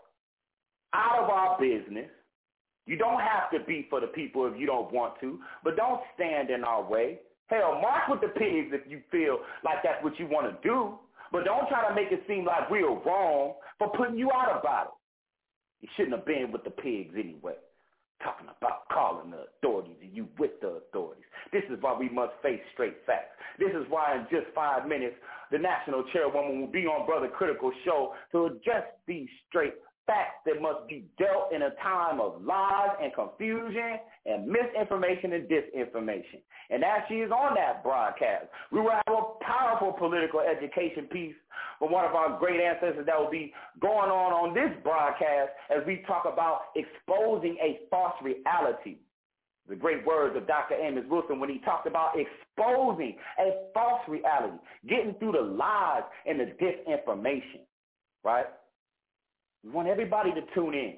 Speaker 6: out of our business. You don't have to be for the people if you don't want to, but don't stand in our way. Hell, march with the pigs if you feel like that's what you want to do, but don't try to make it seem like we are wrong for putting you out about it. You shouldn't have been with the pigs anyway. Talking about calling the authorities and you with the authorities. This is why we must face straight facts. This is why in just five minutes, the national chairwoman will be on Brother Critical Show to address these straight facts that must be dealt in a time of lies and confusion and misinformation and disinformation. And as she is on that broadcast, we will have a powerful political education piece from one of our great ancestors that will be going on on this broadcast as we talk about exposing a false reality. The great words of Doctor Amos Wilson when he talked about exposing a false reality, getting through the lies and the disinformation, right? We want everybody to tune in,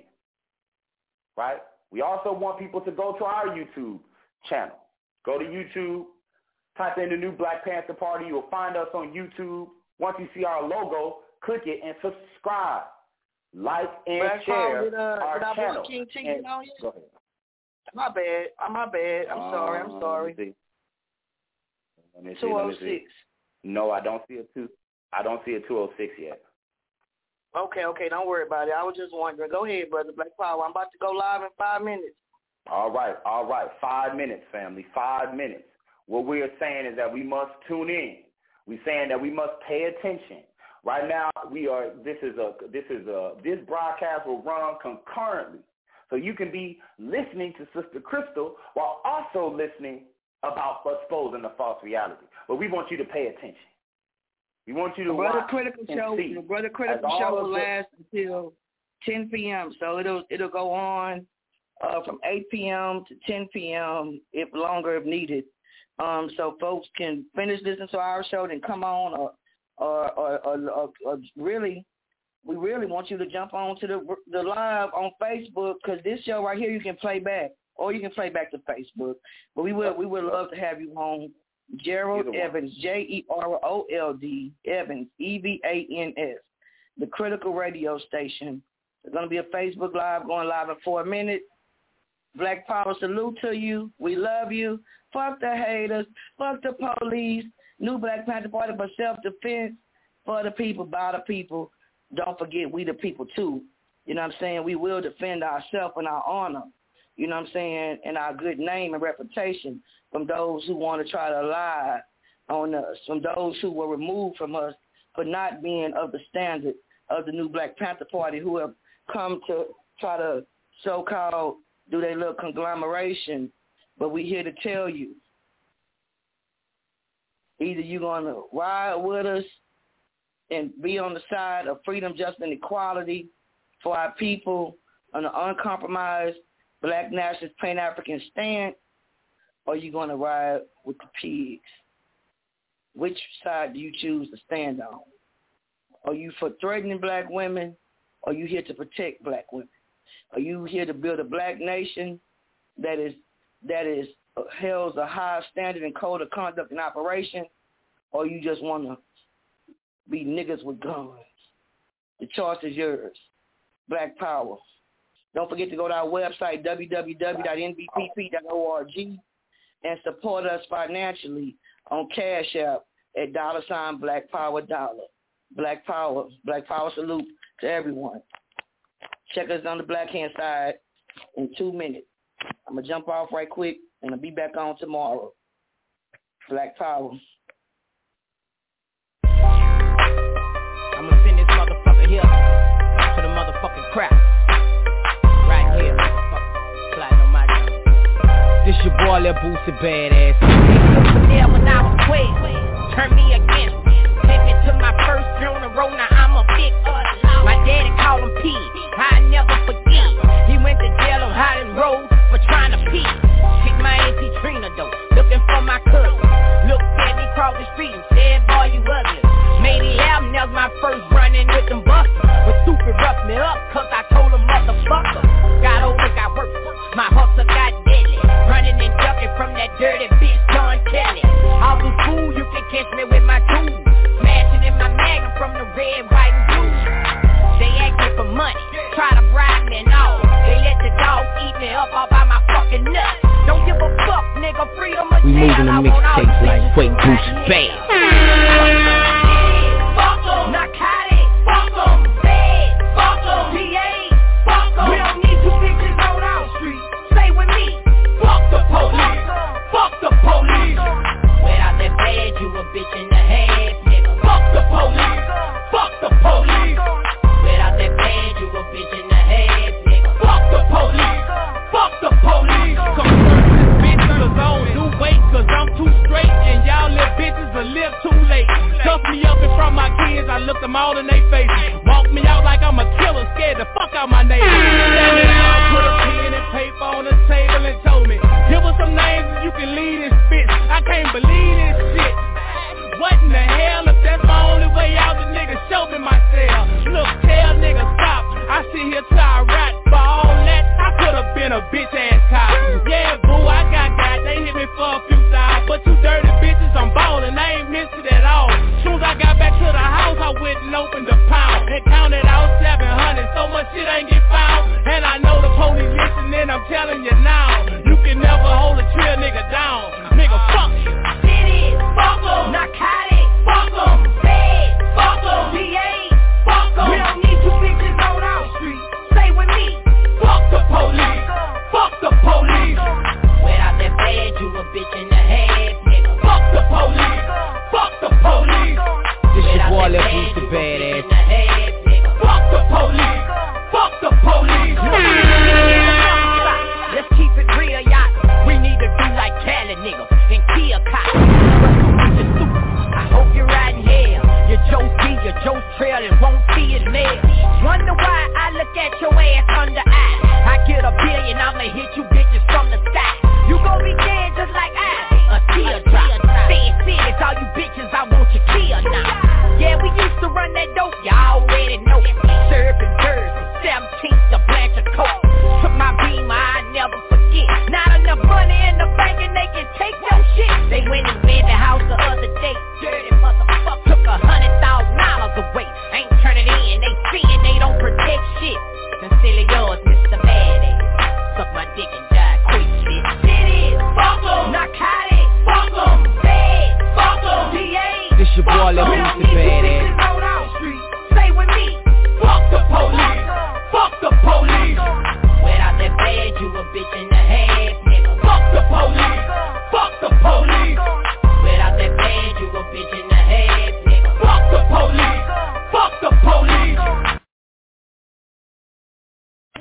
Speaker 6: right? We also want people to go to our YouTube channel. Go to YouTube, type in the New Black Panther Party. You'll find us on YouTube. Once you see our logo, click it and subscribe. Like and
Speaker 7: Black
Speaker 6: share
Speaker 7: with, uh,
Speaker 6: our
Speaker 7: with
Speaker 6: channel.
Speaker 7: Our King T,
Speaker 6: And,
Speaker 7: you know,
Speaker 6: go ahead.
Speaker 7: My bad. My bad. I'm sorry. I'm sorry. two oh six.
Speaker 6: No, I don't see a two. I don't see a two oh six yet.
Speaker 7: Okay, okay. Don't worry about it. I was just wondering. Go ahead, Brother Black Power. I'm about to go live in five minutes.
Speaker 6: All right, all right. Five minutes, family. Five minutes. What we are saying is that we must tune in. We're saying that we must pay attention. Right now, we are. This is a. This is a. This broadcast will run concurrently, so you can be listening to Sister Crystal while also listening about exposing the false reality. But we want you to pay attention. We want you to
Speaker 7: the Brother
Speaker 6: watch
Speaker 7: Critical
Speaker 6: and
Speaker 7: Show.
Speaker 6: see.
Speaker 7: The Brother Critical
Speaker 6: As
Speaker 7: Show
Speaker 6: all
Speaker 7: will
Speaker 6: of the-
Speaker 7: last until ten p.m. So it'll it'll go on uh, from eight p.m. to ten p.m. if longer if needed. Um, so folks can finish listening to our show, then come on, or or or, or, or, or really, we really want you to jump on to the the live on Facebook, because this show right here you can play back, or you can play back to Facebook. But we would we would love to have you on. Gerald Evans, J E R O L D Evans, E V A N S, the Critical Radio Station. There's going to be a Facebook Live going live in four minutes. Black Power, salute to you. We love you. Fuck the haters. Fuck the police. New Black Panther Party for self-defense, for the people, by the people. Don't forget, we the people too. You know what I'm saying? We will defend ourselves and our honor. You know what I'm saying? And our good name and reputation from those who want to try to lie on us, from those who were removed from us for not being of the standard of the new Black Panther Party, who have come to try to so-called do their little conglomeration. But we here to tell you, either you're going to ride with us and be on the side of freedom, justice, and equality for our people on an uncompromised Black nationalist Pan-African stand, or you going to ride with the pigs? Which side do you choose to stand on? Are you for threatening black women, or are you here to protect black women? Are you here to build a black nation that is that is uh, held a high standard and code of conduct and operation, or you just want to be niggas with guns? The choice is yours. Black Power. Don't forget to go to our website, w w w dot n b p p dot org, and support us financially on Cash App at dollar sign Black Power Dollar. Black Power. Black Power salute to everyone. Check us on the black hand side in two minutes. I'm going to jump off right quick, and I'll be back on tomorrow. Black Power.
Speaker 5: I'm going to send this motherfucker here to the motherfucking crap. Right here. Platinum my gun. This your boy, Lil Boosie Badass. Yeah, when I was twelve, turn me against me. Take me to my first funeral, now I'm a big uh, my daddy called him P, I never forget. He went to jail on Highland Road for trying to pee. Picked my Auntie Trina though, looking for my cousin. Looked at me across the street and said, boy, you ugly. Made it happen, that was my first run-in with them busters. But stupid roughed me up, cause I told him motherfucker. Got over, got work, my hustle got deadly. Running and ducking from that dirty bitch, John Kelly. I was cool, you can catch me with my tools. Smashing in my magnum from the red, white, and blue. They ask me for money, try to bribe me and all. They let the dog eat me up all by my fucking nuts. Don't give a fuck, nigga, freedom of jail. We moving the mixtapes like Wait Goose Bad. Fuck em, narcotic, fuck em, bad, fuck em, D A, fuck em. We don't need two bitches on our street. Stay with me, fuck the police, fuck the police. Without that badge, you a bitch in the head, nigga. Fuck the police, fuck the police. Without that badge, you a bitch in the head, nigga. Fuck the police, fuck the police. Come first this bitch cause I don't do weight, cause I'm too straight, and y'all little bitches will live too late. Tough me up in front of my kids, I look them all in they face. Walk me out like I'm a killer, scared the fuck out my neighbors. Stand me down, put a pen and paper on the table and told me, give us some names and you can lead this bitch. I can't believe this shit. What in the hell? If that's my only way out, the nigga show me myself. Look, tell nigga stop. I sit here till I rap for all that. I could've been a bitch ass cop. Yeah, boo, I got got. They hit me for a few times, but you dirty bitches, I'm ballin'. I ain't missed it at all. Soon as I got back to the house, I went and opened the pound.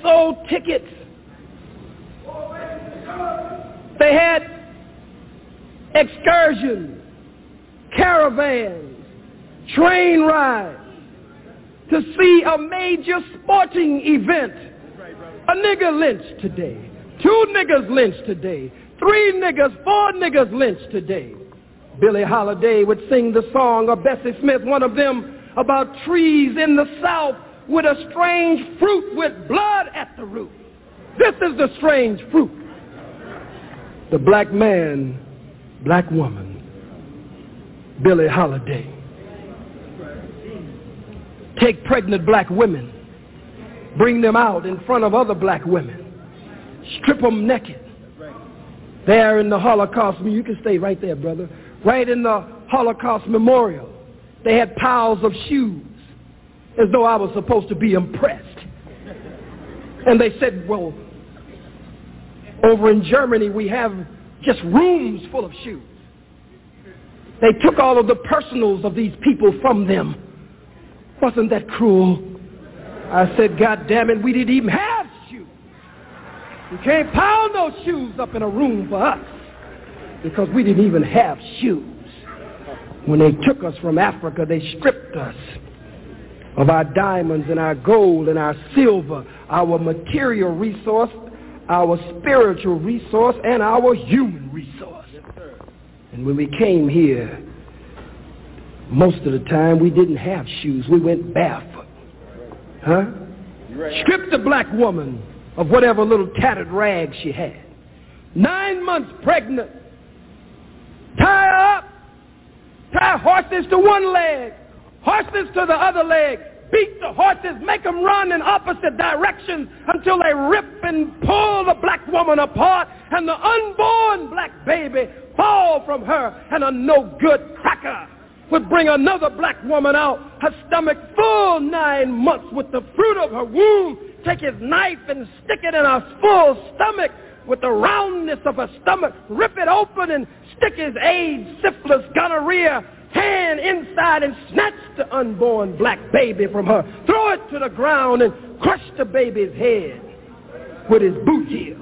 Speaker 2: sold tickets. They had excursions, caravans, train rides to see a major sporting event. A nigger lynched today. Two niggers lynched today. Three niggers, four niggers lynched today. Billie Holiday would sing the song, or Bessie Smith, one of them, about trees in the South with a strange fruit with blood at the root. This is the strange fruit. The black man, black woman, Billie Holiday. Take pregnant black women, bring them out in front of other black women, strip them naked. There in the Holocaust, you can stay right there, brother. Right in the Holocaust Memorial, they had piles of shoes, as though I was supposed to be impressed. And they said, well, over in Germany, we have just rooms full of shoes. They took all of the personals of these people from them. Wasn't that cruel? I said, God damn it, we didn't even have shoes. You can't pile those shoes up in a room for us because we didn't even have shoes. When they took us from Africa, they stripped us of our diamonds and our gold and our silver, our material resource, our spiritual resource, and our human resource. And when we came here, most of the time we didn't have shoes. We went barefoot. Huh? Stripped the black woman of whatever little tattered rags she had. Nine months pregnant. Tie her up. Tie horses to one leg, horses to the other leg. Beat the horses, make them run in opposite directions until they rip and pull the black woman apart, and the unborn black baby fall from her, and a no-good cracker would bring another black woman out, her stomach full nine months with the fruit of her womb, take his knife and stick it in her full stomach with the roundness of her stomach, rip it open and stick his AIDS, syphilis, gonorrhea hand inside and snatch the unborn black baby from her, throw it to the ground and crush the baby's head with his boot heel,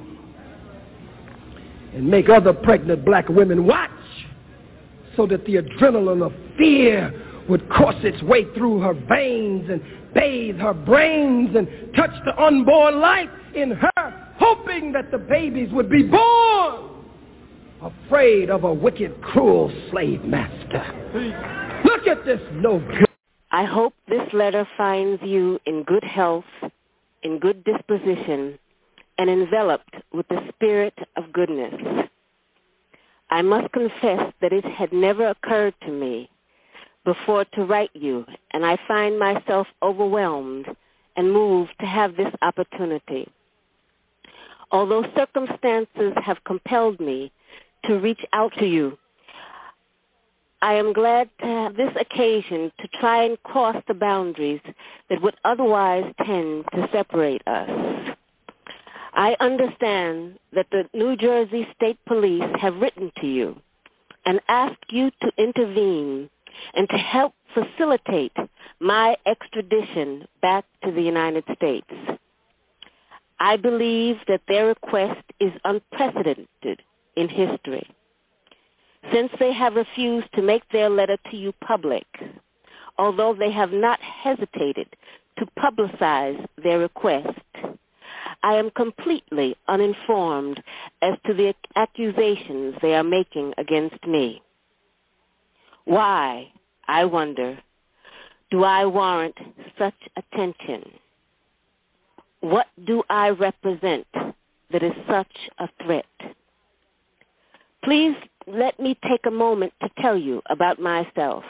Speaker 2: and make other pregnant black women watch so that the adrenaline of fear would course its way through her veins and bathe her brains and touch the unborn life in her, hoping that the babies would be born, afraid of a wicked, cruel slave master. Look at this no good.
Speaker 8: I hope this letter finds you in good health, in good disposition, and enveloped with the spirit of goodness. I must confess that it had never occurred to me before to write you, and I find myself overwhelmed and moved to have this opportunity. Although circumstances have compelled me to reach out to you, I am glad to have this occasion to try and cross the boundaries that would otherwise tend to separate us. I understand that the New Jersey State Police have written to you and asked you to intervene and to help facilitate my extradition back to the United States. I believe that their request is unprecedented in history, since they have refused to make their letter to you public, although they have not hesitated to publicize their request. I am completely uninformed as to the accusations they are making against me. Why, I wonder, do I warrant such attention? What do I represent that is such a threat? Please let me take a moment to tell you about myself.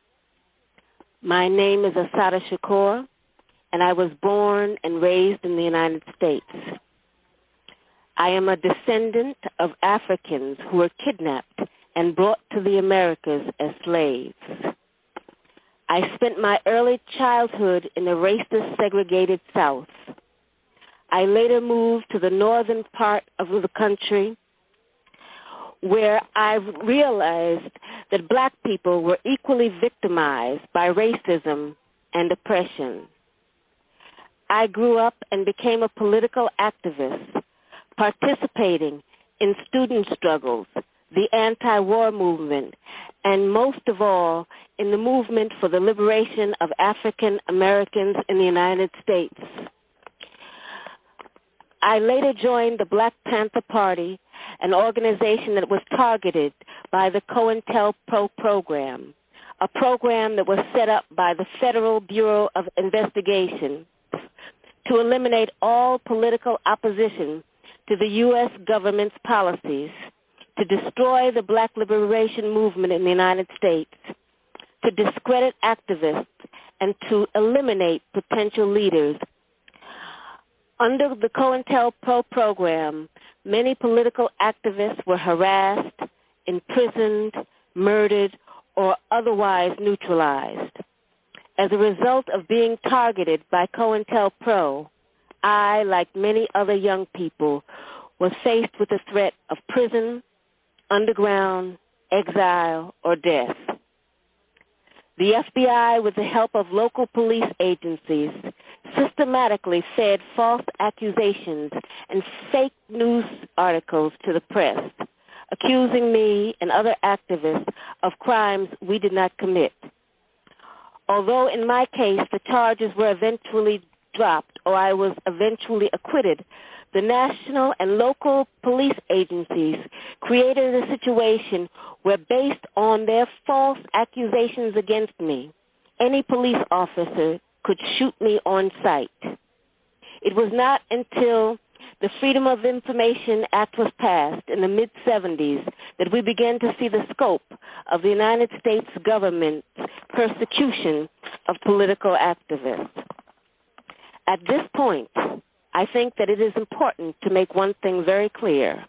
Speaker 8: My name is Assata Shakur, and I was born and raised in the United States. I am a descendant of Africans who were kidnapped and brought to the Americas as slaves. I spent my early childhood in the racist segregated South. I later moved to the northern part of the country, where I realized that black people were equally victimized by racism and oppression. I grew up and became a political activist, participating in student struggles, the anti-war movement, and most of all, in the movement for the liberation of African Americans in the United States. I later joined the Black Panther Party, an organization that was targeted by the COINTELPRO program, a program that was set up by the Federal Bureau of Investigation to eliminate all political opposition to the U S government's policies, to destroy the Black liberation movement in the United States, to discredit activists, and to eliminate potential leaders. Under the COINTELPRO program, many political activists were harassed, imprisoned, murdered, or otherwise neutralized. As a result of being targeted by COINTELPRO, I, like many other young people, was faced with the threat of prison, underground, exile, or death. The F B I, with the help of local police agencies, systematically fed false accusations and fake news articles to the press, accusing me and other activists of crimes we did not commit. Although in my case the charges were eventually dropped or I was eventually acquitted, the national and local police agencies created a situation where, based on their false accusations against me, any police officer could shoot me on sight. It was not until the Freedom of Information Act was passed in the mid seventies that we began to see the scope of the United States government's persecution of political activists. At this point, I think that it is important to make one thing very clear.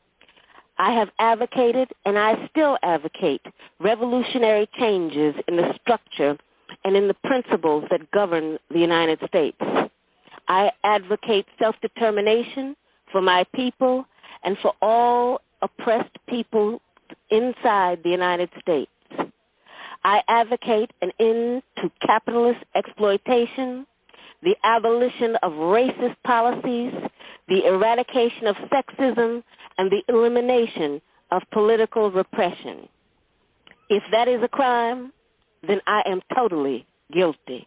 Speaker 8: I have advocated, and I still advocate, revolutionary changes in the structure and in the principles that govern the United States. I advocate self-determination for my people and for all oppressed people inside the United States. I advocate an end to capitalist exploitation, the abolition of racist policies, the eradication of sexism, and the elimination of political repression. If that is a crime, then I am totally guilty.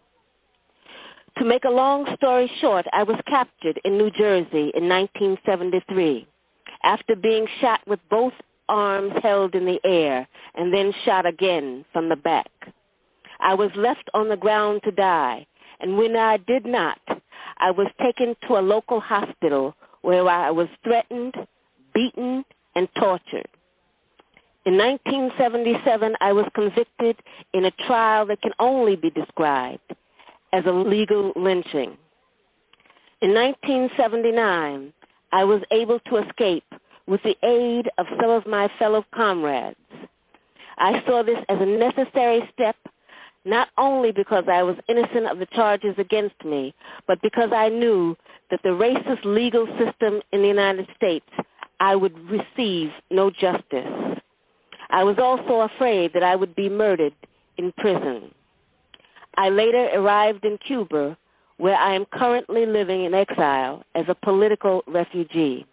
Speaker 8: To make a long story short, I was captured in New Jersey in nineteen seventy-three after being shot with both arms held in the air and then shot again from the back. I was left on the ground to die, and when I did not, I was taken to a local hospital where I was threatened, beaten, and tortured. In nineteen seventy-seven, I was convicted in a trial that can only be described as a legal lynching. In nineteen seventy-nine, I was able to escape with the aid of some of my fellow comrades. I saw this as a necessary step, not only because I was innocent of the charges against me, but because I knew that the racist legal system in the United States, I would receive no justice. I was also afraid that I would be murdered in prison. I later arrived in Cuba, where I am currently living in exile as a political refugee.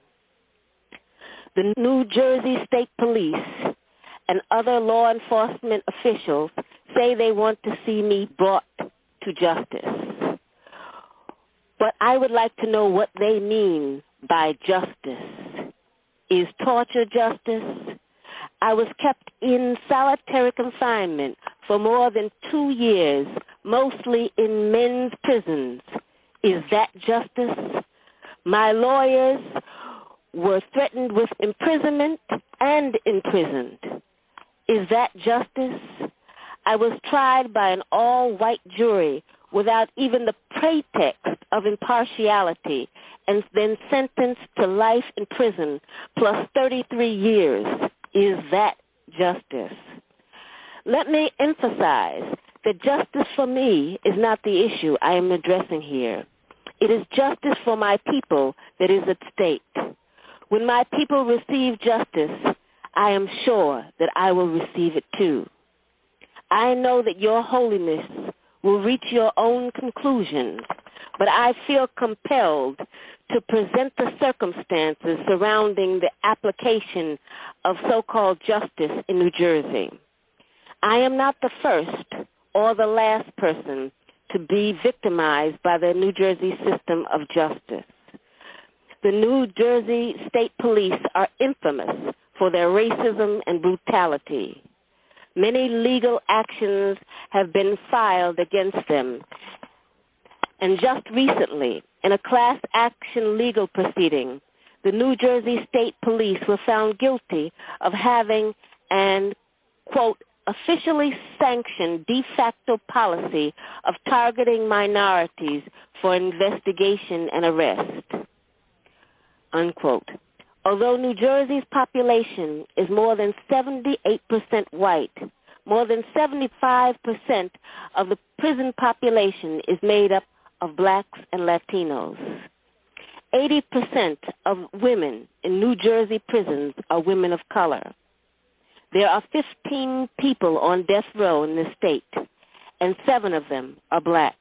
Speaker 8: The New Jersey State Police and other law enforcement officials say they want to see me brought to justice. But I would like to know what they mean by justice. Is torture justice? I was kept in solitary confinement for more than two years, mostly in men's prisons. Is that justice? My lawyers were threatened with imprisonment and imprisoned. Is that justice? I was tried by an all-white jury without even the pretext of impartiality and then sentenced to life in prison plus thirty-three years. Is that justice? Let me emphasize that justice for me is not the issue I am addressing here. It is justice for my people that is at stake. When my people receive justice, I am sure that I will receive it too. I know that your holiness will reach your own conclusions, but I feel compelled to present the circumstances surrounding the application of so-called justice in New Jersey. I am not the first or the last person to be victimized by the New Jersey system of justice. The New Jersey State Police are infamous for their racism and brutality. Many legal actions have been filed against them. And just recently, in a class action legal proceeding, the New Jersey State Police were found guilty of having an, quote, officially sanctioned de facto policy of targeting minorities for investigation and arrest, unquote. Although New Jersey's population is more than seventy-eight percent white, more than seventy-five percent of the prison population is made up of blacks and Latinos. eighty percent of women in New Jersey prisons are women of color. There are fifteen people on death row in the state, and seven of them are black.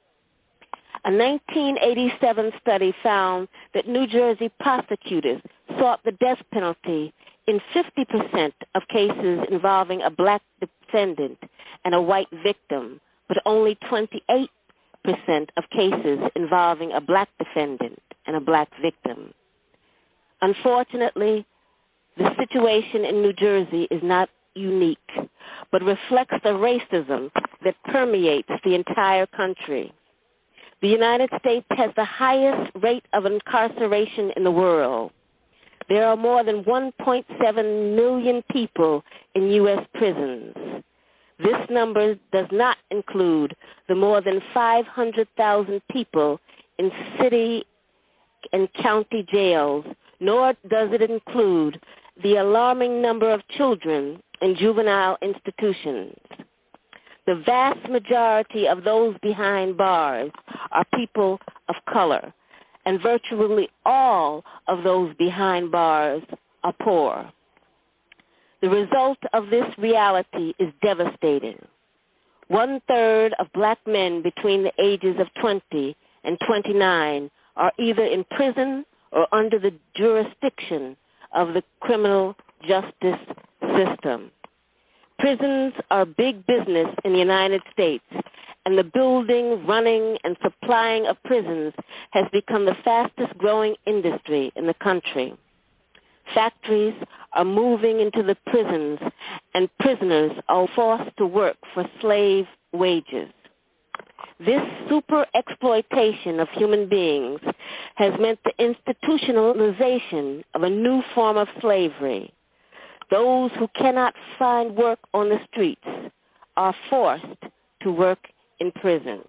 Speaker 8: A nineteen eighty-seven study found that New Jersey prosecutors sought the death penalty in fifty percent of cases involving a black defendant and a white victim, but only twenty-eight percent of cases involving a black defendant and a black victim. Unfortunately, the situation in New Jersey is not unique, but reflects the racism that permeates the entire country. The United States has the highest rate of incarceration in the world. There are more than one point seven million people in U S prisons. This number does not include the more than five hundred thousand people in city and county jails, nor does it include the alarming number of children in juvenile institutions. The vast majority of those behind bars are people of color, and virtually all of those behind bars are poor. The result of this reality is devastating. One-third of black men between the ages of twenty and twenty-nine are either in prison or under the jurisdiction of the criminal justice system. Prisons are big business in the United States, and the building, running, and supplying of prisons has become the fastest-growing industry in the country. Factories are moving into the prisons, and prisoners are forced to work for slave wages. This super exploitation of human beings has meant the institutionalization of a new form of slavery. Those who cannot find work on the streets are forced to work in prison.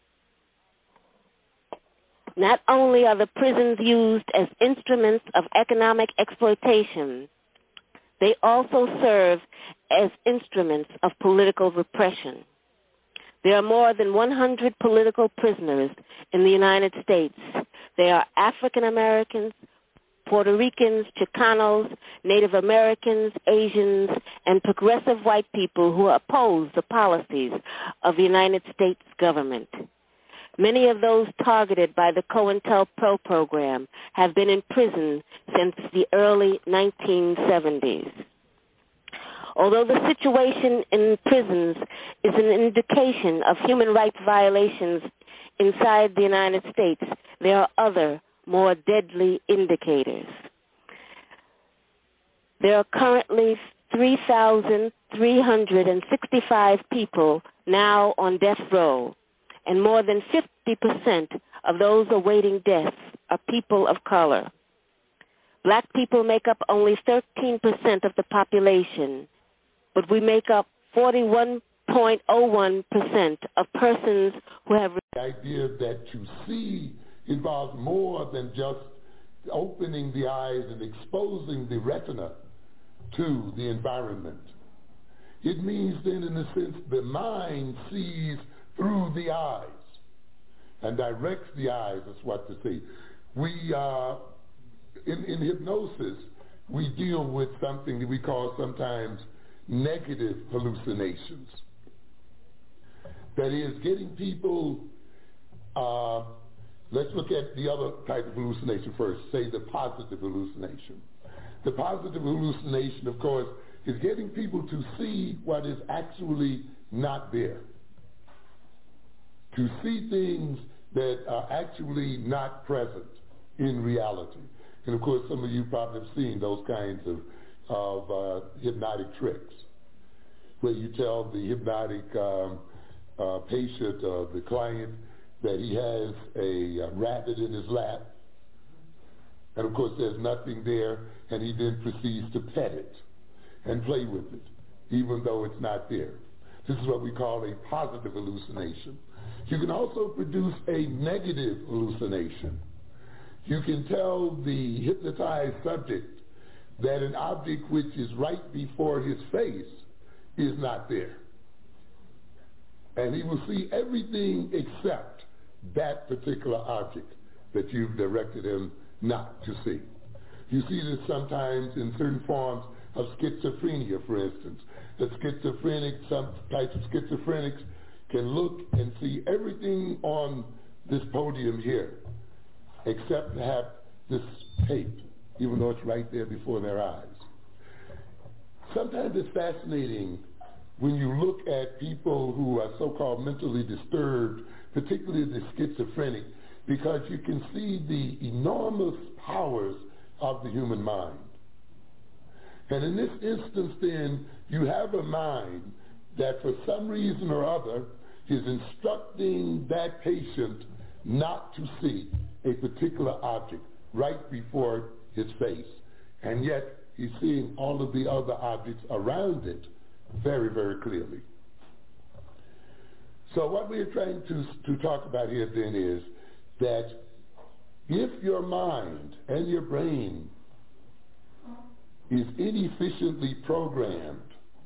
Speaker 8: Not only are the prisons used as instruments of economic exploitation, they also serve as instruments of political repression. There are more than one hundred political prisoners in the United States. They are African Americans, Puerto Ricans, Chicanos, Native Americans, Asians, and progressive white people who oppose the policies of the United States government. Many of those targeted by the COINTELPRO program have been in prison since the early nineteen seventies. Although the situation in prisons is an indication of human rights violations inside the United States, there are other, more deadly indicators. There are currently three thousand three hundred sixty-five people now on death row, and more than fifty percent of those awaiting death are people of color. Black people make up only thirteen percent of the population, but we make up forty-one point zero one percent of persons who have...
Speaker 9: The idea that you see involves more than just opening the eyes and exposing the retina to the environment. It means then, in a sense, the mind sees through the eyes and directs the eyes, is what to say. We, uh, in, in hypnosis, we deal with something that we call sometimes negative hallucinations. That is, getting people uh, let's look at the other type of hallucination first, say the positive hallucination. The positive hallucination, of course, is getting people to see what is actually not there, to see things that are actually not present in reality. And of course, some of you probably have seen those kinds of, of uh, hypnotic tricks, where you tell the hypnotic um, uh, patient or the client that he has a, a rabbit in his lap, and of course there's nothing there, and he then proceeds to pet it and play with it, even though it's not there. This is what we call a positive hallucination. You can also produce a negative hallucination. You can tell the hypnotized subject that an object which is right before his face is not there. And he will see everything except that particular object that you've directed him not to see. You see this sometimes in certain forms of schizophrenia, for instance. The schizophrenic, some types of schizophrenics can look and see everything on this podium here, except perhaps this tape, even though it's right there before their eyes. Sometimes it's fascinating when you look at people who are so-called mentally disturbed, particularly the schizophrenic, because you can see the enormous powers of the human mind. And in this instance, then, you have a mind that for some reason or other is instructing that patient not to see a particular object right before his face. And yet he's seeing all of the other objects around it very, very clearly. So what we're trying to, to talk about here then is that if your mind and your brain is inefficiently programmed,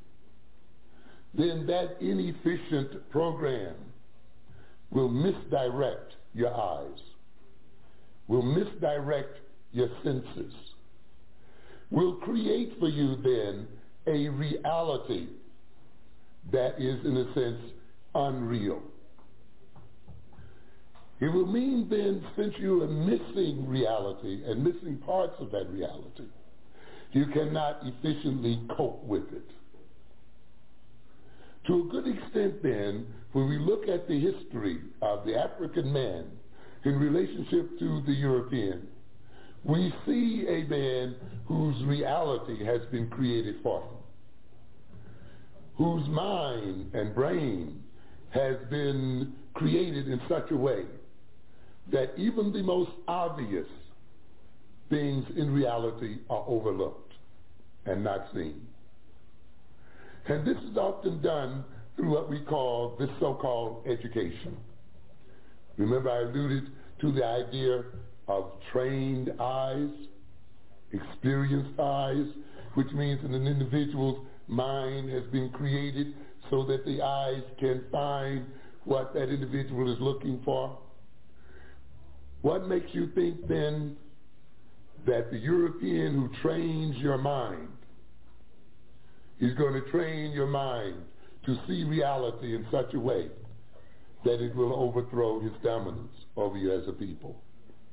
Speaker 9: then that inefficient program will misdirect your eyes, will misdirect your senses, will create for you then a reality that is, in a sense, unreal. It will mean then, since you are missing reality and missing parts of that reality, you cannot efficiently cope with it. To a good extent then, when we look at the history of the African man in relationship to the European, we see a man whose reality has been created for him, whose mind and brain has been created in such a way that even the most obvious things in reality are overlooked and not seen. And this is often done through what we call this so-called education. Remember, I alluded to the idea of trained eyes, experienced eyes, which means that an individual's mind has been created so that the eyes can find what that individual is looking for. What makes you think then that the European who trains your mind is going to train your mind to see reality in such a way that it will overthrow his dominance over you as a people?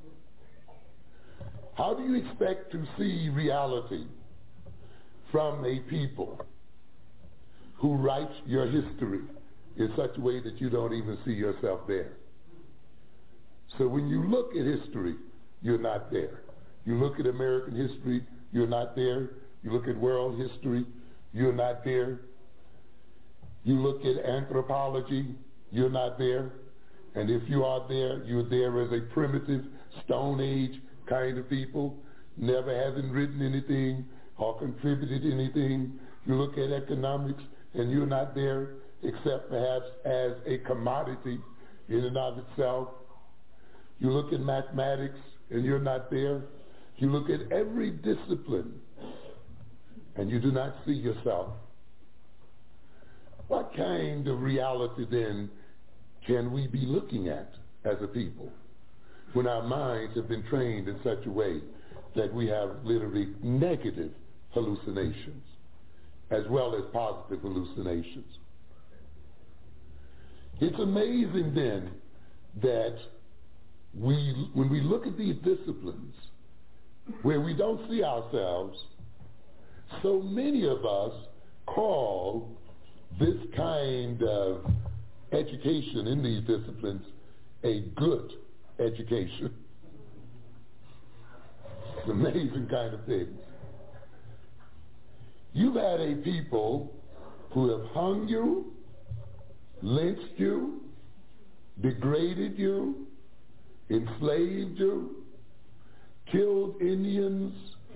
Speaker 9: How do you expect to see reality from a people who write your history in such a way that you don't even see yourself there? So when you look at history, you're not there. You look at American history, you're not there. You look at world history, you're not there. You look at anthropology, you're not there. And if you are there, you're there as a primitive, Stone Age kind of people, never having written anything or contributed anything. You look at economics, and you're not there except perhaps as a commodity in and of itself. You look at mathematics, and you're not there. You look at every discipline, and you do not see yourself. What kind of reality then can we be looking at as a people when our minds have been trained in such a way that we have literally negative hallucinations as well as positive hallucinations? It's amazing then that we, when we look at these disciplines where we don't see ourselves, so many of us call this kind of education in these disciplines a good education. It's an amazing kind of thing. You've had a people who have hung you, lynched you, degraded you, enslaved you, killed Indians,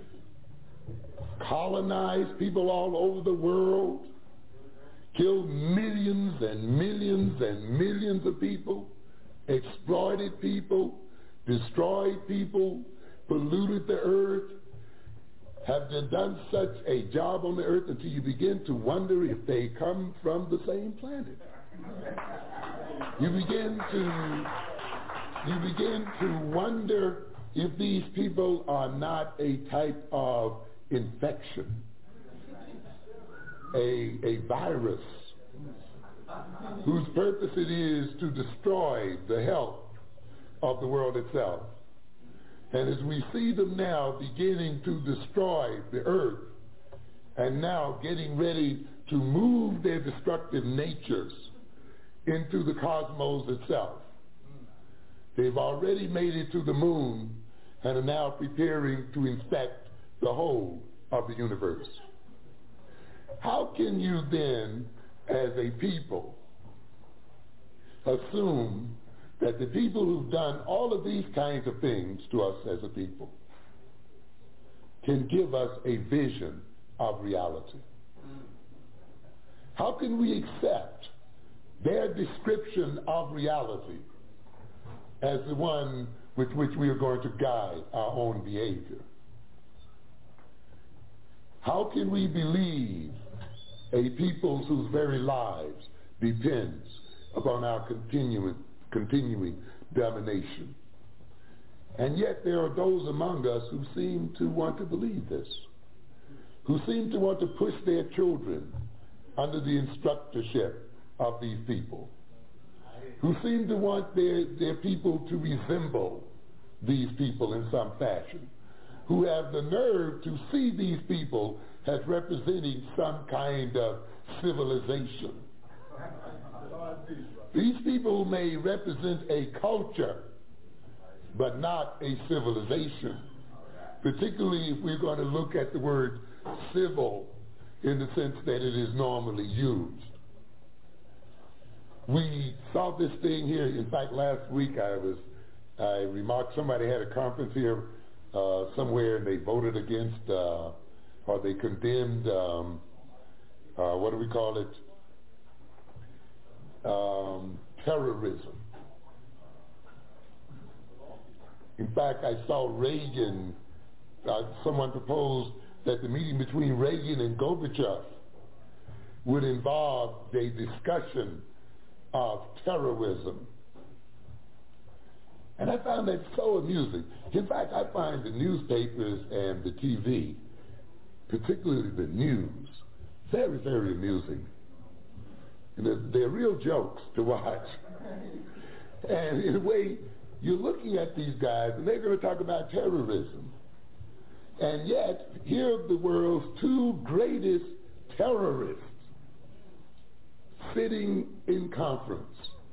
Speaker 9: colonized people all over the world, killed millions and millions and millions of people, exploited people, destroyed people, polluted the earth, have they done such a job on the earth until you begin to wonder if they come from the same planet. You begin to you begin to wonder if these people are not a type of infection, a, a virus whose purpose it is to destroy the health of the world itself. And as we see them now beginning to destroy the earth and now getting ready to move their destructive natures into the cosmos itself, they've already made it to the moon and are now preparing to infect the whole of the universe. How can you then, as a people, assume that the people who've done all of these kinds of things to us as a people can give us a vision of reality? How can we accept their description of reality as the one with which we are going to guide our own behavior? How can we believe a people whose very lives depends upon our continuing continuing domination? And yet there are those among us who seem to want to believe this, who seem to want to push their children under the instructorship of these people, who seem to want their, their people to resemble these people in some fashion, who have the nerve to see these people as representing some kind of civilization. These people may represent a culture, but not a civilization, particularly if we're going to look at the word civil in the sense that it is normally used. We saw this thing here. In fact, last week I was, I remarked somebody had a conference here uh, somewhere, and they voted against, uh, or they condemned, um, uh, what do we call it? Um, terrorism. In fact, I saw Reagan, uh, someone proposed that the meeting between Reagan and Gorbachev would involve a discussion of terrorism. And I found that so amusing. In fact, I find the newspapers and the T V, particularly the news, very, very amusing. And they're, they're real jokes to watch. And in a way, you're looking at these guys, and they're going to talk about terrorism. And yet, here are the world's two greatest terrorists sitting in conference.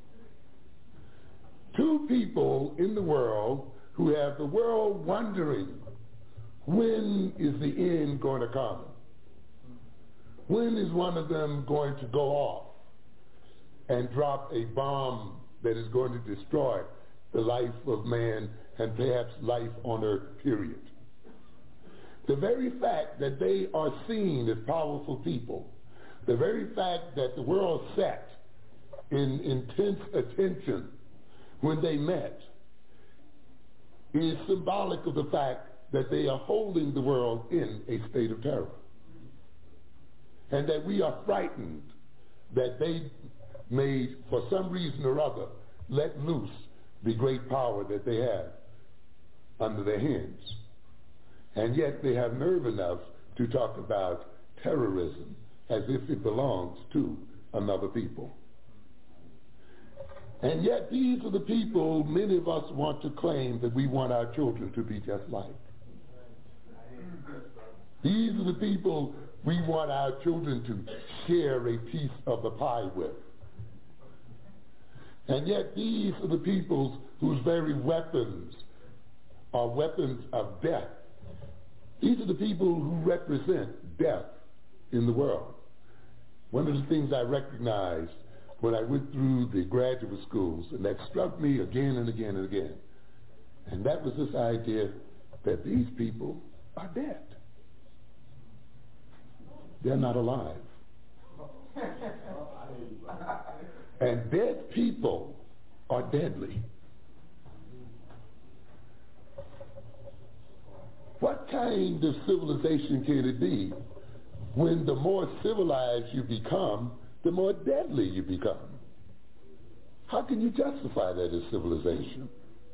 Speaker 9: Two people in the world who have the world wondering, when is the end going to come? When is one of them going to go off and drop a bomb that is going to destroy the life of man and perhaps life on earth, period? The very fact that they are seen as powerful people, the very fact that the world sat in intense attention when they met, is symbolic of the fact that they are holding the world in a state of terror. And that we are frightened that they may, for some reason or other, let loose the great power that they have under their hands. And yet they have nerve enough to talk about terrorism as if it belongs to another people. And yet these are the people many of us want to claim that we want our children to be just like. These are the people we want our children to share a piece of the pie with. And yet these are the people whose very weapons are weapons of death. These are the people who represent death in the world. One of the things I recognized when I went through the graduate schools, and that struck me again and again and again, and that was this idea that these people are dead. They're not alive. And dead people are deadly. What kind of civilization can it be when the more civilized you become, the more deadly you become? How can you justify that as civilization?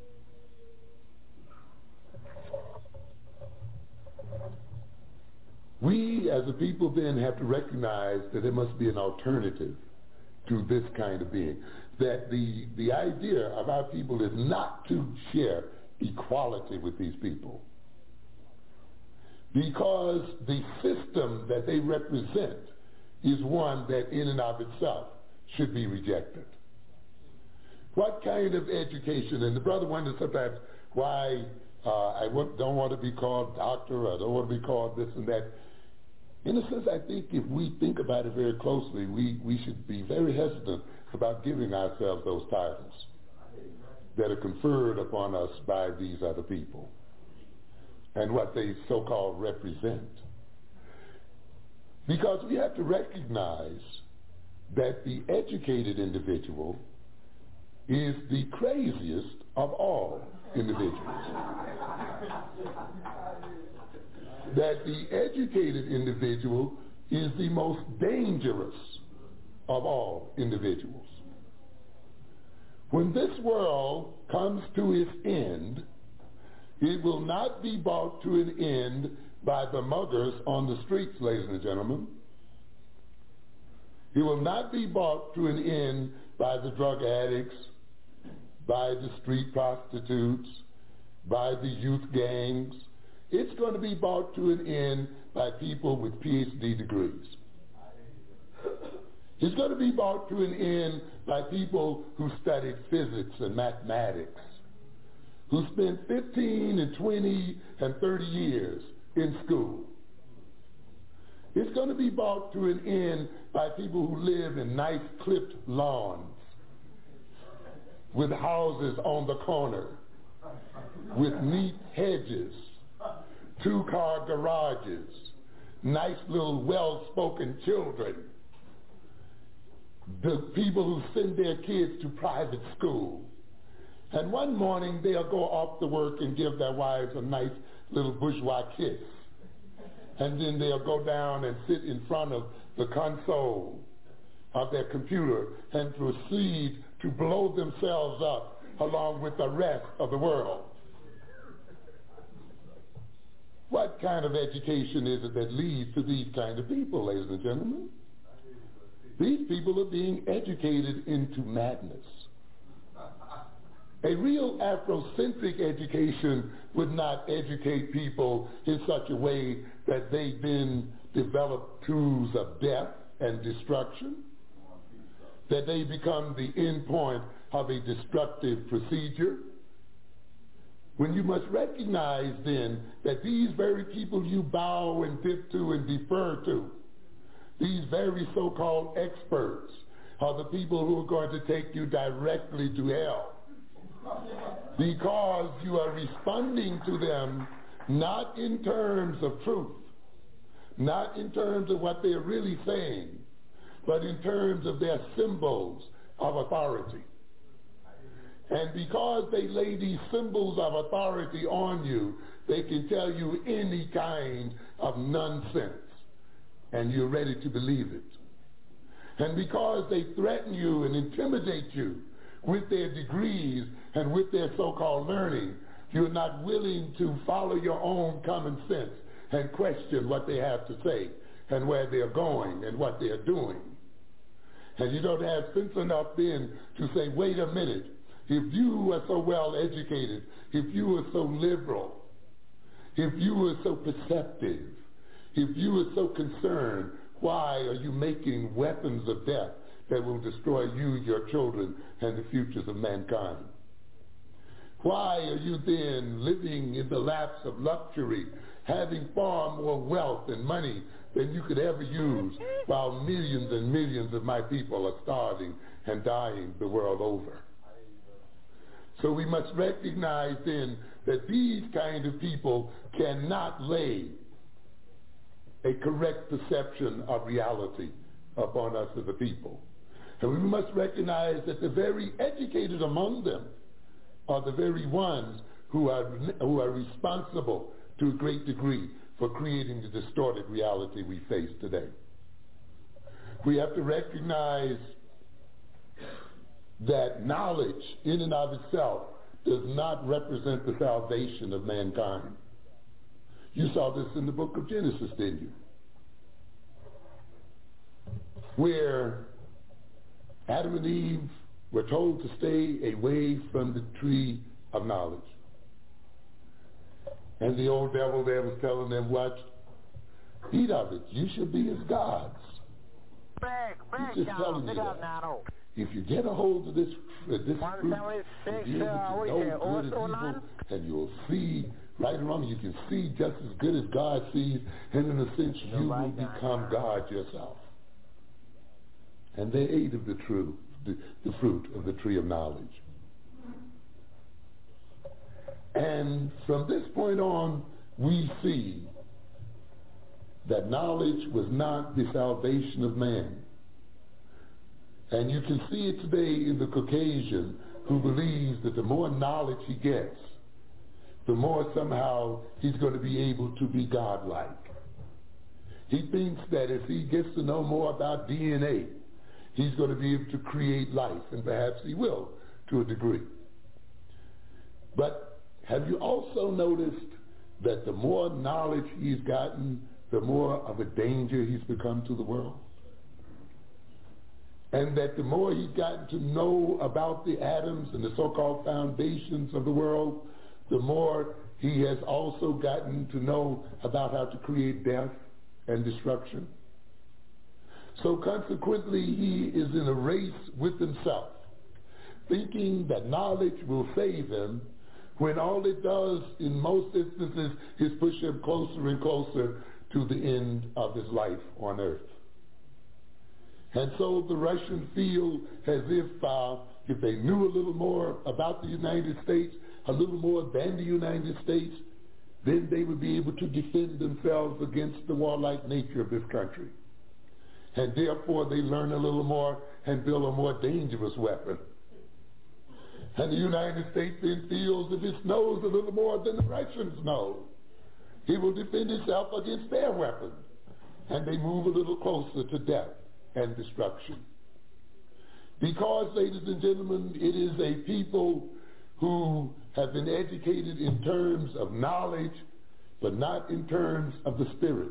Speaker 9: We as a people then have to recognize that there must be an alternative to this kind of being. That the, the idea of our people is not to share equality with these people, because the system that they represent is one that in and of itself should be rejected. What kind of education, and the brother wonders sometimes why uh, I don't want to be called doctor, I don't want to be called this and that. In a sense, I think if we think about it very closely, we, we should be very hesitant about giving ourselves those titles that are conferred upon us by these other people and what they so-called represent. Because we have to recognize that the educated individual is the craziest of all individuals. That the educated individual is the most dangerous of all individuals. When this world comes to its end, it will not be brought to an end by the muggers on the streets, ladies and gentlemen. It will not be brought to an end by the drug addicts, by the street prostitutes, by the youth gangs. It's going to be brought to an end by people with P H D degrees. It's going to be brought to an end by people who studied physics and mathematics, who spent fifteen and twenty and thirty years in school. It's going to be brought to an end by people who live in nice clipped lawns, with houses on the corner, with neat hedges, two-car garages, nice little well-spoken children, the people who send their kids to private school. And one morning they'll go off to work and give their wives a nice little bourgeois kiss. And then they'll go down and sit in front of the console of their computer and proceed to blow themselves up along with the rest of the world. What kind of education is it that leads to these kind of people, ladies and gentlemen? These people are being educated into madness. A real Afrocentric education would not educate people in such a way that they then develop tools of death and destruction, that they become the end point of a destructive procedure. When you must recognize then that these very people you bow and dip to and defer to, these very so-called experts, are the people who are going to take you directly to hell, because you are responding to them not in terms of truth, not in terms of what they're really saying, but in terms of their symbols of authority. And because they lay these symbols of authority on you, they can tell you any kind of nonsense, and you're ready to believe it. And because they threaten you and intimidate you with their degrees and with their so-called learning, you're not willing to follow your own common sense and question what they have to say and where they're going and what they're doing. And you don't have sense enough then to say, wait a minute, if you are so well educated, if you are so liberal, if you are so perceptive, if you are so concerned, why are you making weapons of death that will destroy you, your children, and the futures of mankind? Why are you then living in the laps of luxury, having far more wealth and money than you could ever use, while millions and millions of my people are starving and dying the world over? So we must recognize then that these kind of people cannot lay a correct perception of reality upon us as a people. And we must recognize that the very educated among them are the very ones who are, who are responsible to a great degree for creating the distorted reality we face today. We have to recognize that knowledge in and of itself does not represent the salvation of mankind. You saw this in the book of Genesis, didn't you? Where Adam and Eve were told to stay away from the tree of knowledge. And the old devil there was telling them, what? Eat of it. You shall be as gods. He's just telling you that. If you get a hold of this, uh, this fruit, you'll be able to know good and evil, and you'll see right and wrong. You can see just as good as God sees, and in a sense, you will become God yourself. And they ate of the true, the, the fruit of the tree of knowledge. And from this point on, we see that knowledge was not the salvation of man. And you can see it today in the Caucasian who believes that the more knowledge he gets, the more somehow he's going to be able to be godlike. He thinks that if he gets to know more about D N A, he's going to be able to create life, and perhaps he will to a degree. But have you also noticed that the more knowledge he's gotten, the more of a danger he's become to the world? And that the more he's gotten to know about the atoms and the so-called foundations of the world, the more he has also gotten to know about how to create death and destruction. So consequently, he is in a race with himself, thinking that knowledge will save him, when all it does in most instances is push him closer and closer to the end of his life on earth. And so the Russians feel as if uh, if they knew a little more about the United States, a little more than the United States, then they would be able to defend themselves against the warlike nature of this country. And therefore they learn a little more and build a more dangerous weapon. And the United States then feels if it knows a little more than the Russians know, he will defend himself against their weapon. And they move a little closer to death and destruction. Because, ladies and gentlemen, it is a people who have been educated in terms of knowledge, but not in terms of the spirit,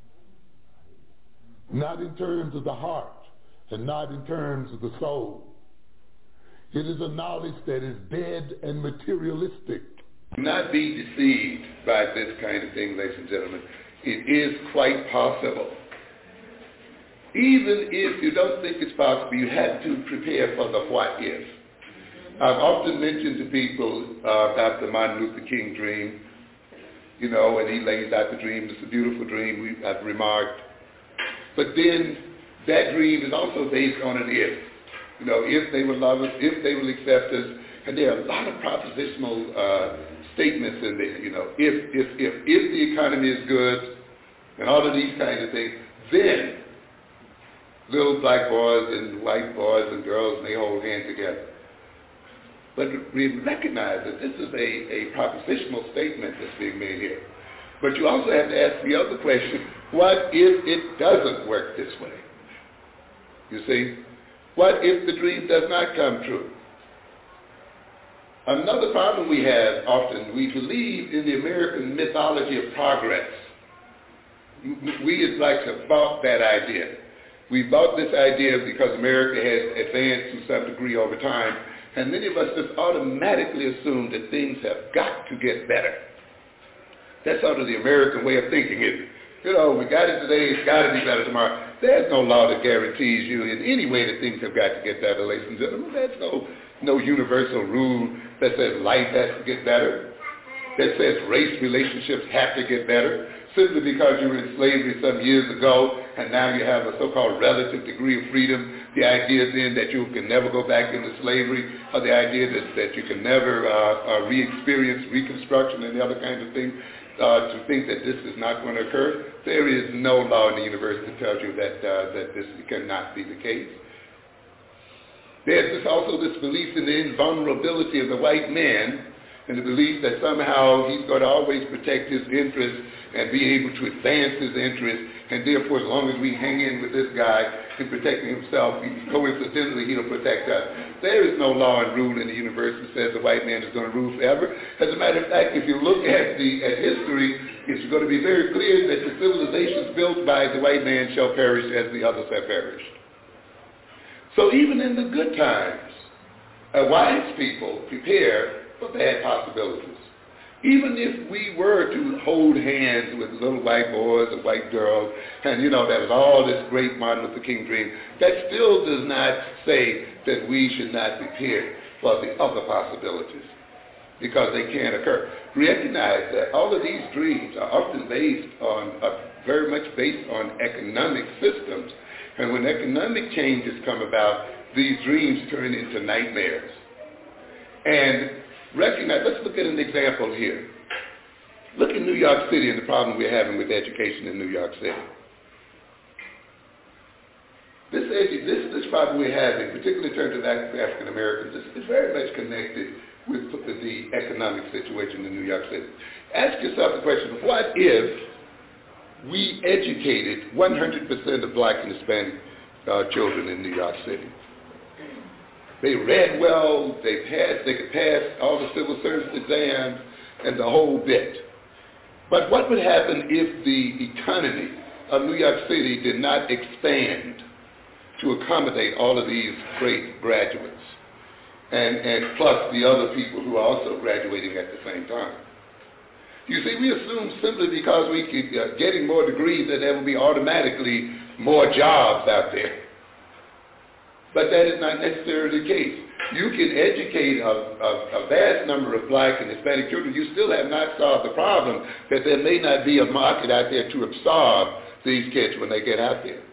Speaker 9: not in terms of the heart, and not in terms of the soul. It is a knowledge that is dead and materialistic.
Speaker 10: Do not be deceived by this kind of thing, ladies and gentlemen. It is quite possible. Even if you don't think it's possible, you have to prepare for the what if. I've often mentioned to people uh, about the Martin Luther King dream, you know, and he lays out the dream. It's a beautiful dream, we, I've remarked. But then that dream is also based on an if. You know, if they will love us, if they will accept us. And there are a lot of propositional uh, statements in there, you know, if, if, if, if the economy is good, and all of these kinds of things, then little black boys and white boys and girls, and they hold hands together. But we recognize that this is a, a propositional statement that's being made here. But you also have to ask the other question, what if it doesn't work this way? You see? What if the dream does not come true? Another problem we have often, we believe in the American mythology of progress. We as blacks have bought that idea. We bought this idea because America has advanced to some degree over time, and many of us just automatically assume that things have got to get better. That's sort of the American way of thinking. It, you know, we got it today, it's got to be better tomorrow. There's no law that guarantees you in any way that things have got to get better, ladies and gentlemen. There's no, no universal rule that says life has to get better, that says race relationships have to get better, simply because you were in slavery some years ago and now you have a so-called relative degree of freedom. The idea then that you can never go back into slavery, or the idea that, that you can never uh, uh, re-experience Reconstruction and the other kinds of things, uh, to think that this is not going to occur. There is no law in the universe that tells you that, uh, that this cannot be the case. There's this also this belief in the invulnerability of the white man, and the belief that somehow he's going to always protect his interests and be able to advance his interests, and therefore as long as we hang in with this guy in protecting himself, he, coincidentally he'll protect us. There is no law and rule in the universe that says the white man is going to rule forever. As a matter of fact, if you look at the at history, it's going to be very clear that the civilizations built by the white man shall perish as the others have perished. So even in the good times, uh, wise people prepare for bad possibilities. Even if we were to hold hands with little white boys and white girls, and you know, that was all this great Martin Luther King dream, that still does not say that we should not prepare for the other possibilities, because they can occur. Recognize that all of these dreams are often based on, uh, very much based on economic systems, and when economic changes come about, these dreams turn into nightmares. And recognize, let's look at an example here. Look at New York City and the problem we're having with education in New York City. This, edu- this, this problem we're having, particularly in terms of African Americans, is, is very much connected with the economic situation in New York City. Ask yourself the question, what if we educated one hundred percent of black and Hispanic uh, children in New York City? They read well, they passed, they could pass all the civil service exams and the whole bit. But what would happen if the economy of New York City did not expand to accommodate all of these great graduates, and, and plus the other people who are also graduating at the same time? You see, we assume simply because we keep uh, getting more degrees that there will be automatically more jobs out there. But that is not necessarily the case. You can educate a, a, a vast number of black and Hispanic children. You still have not solved the problem that there may not be a market out there to absorb these kids when they get out there.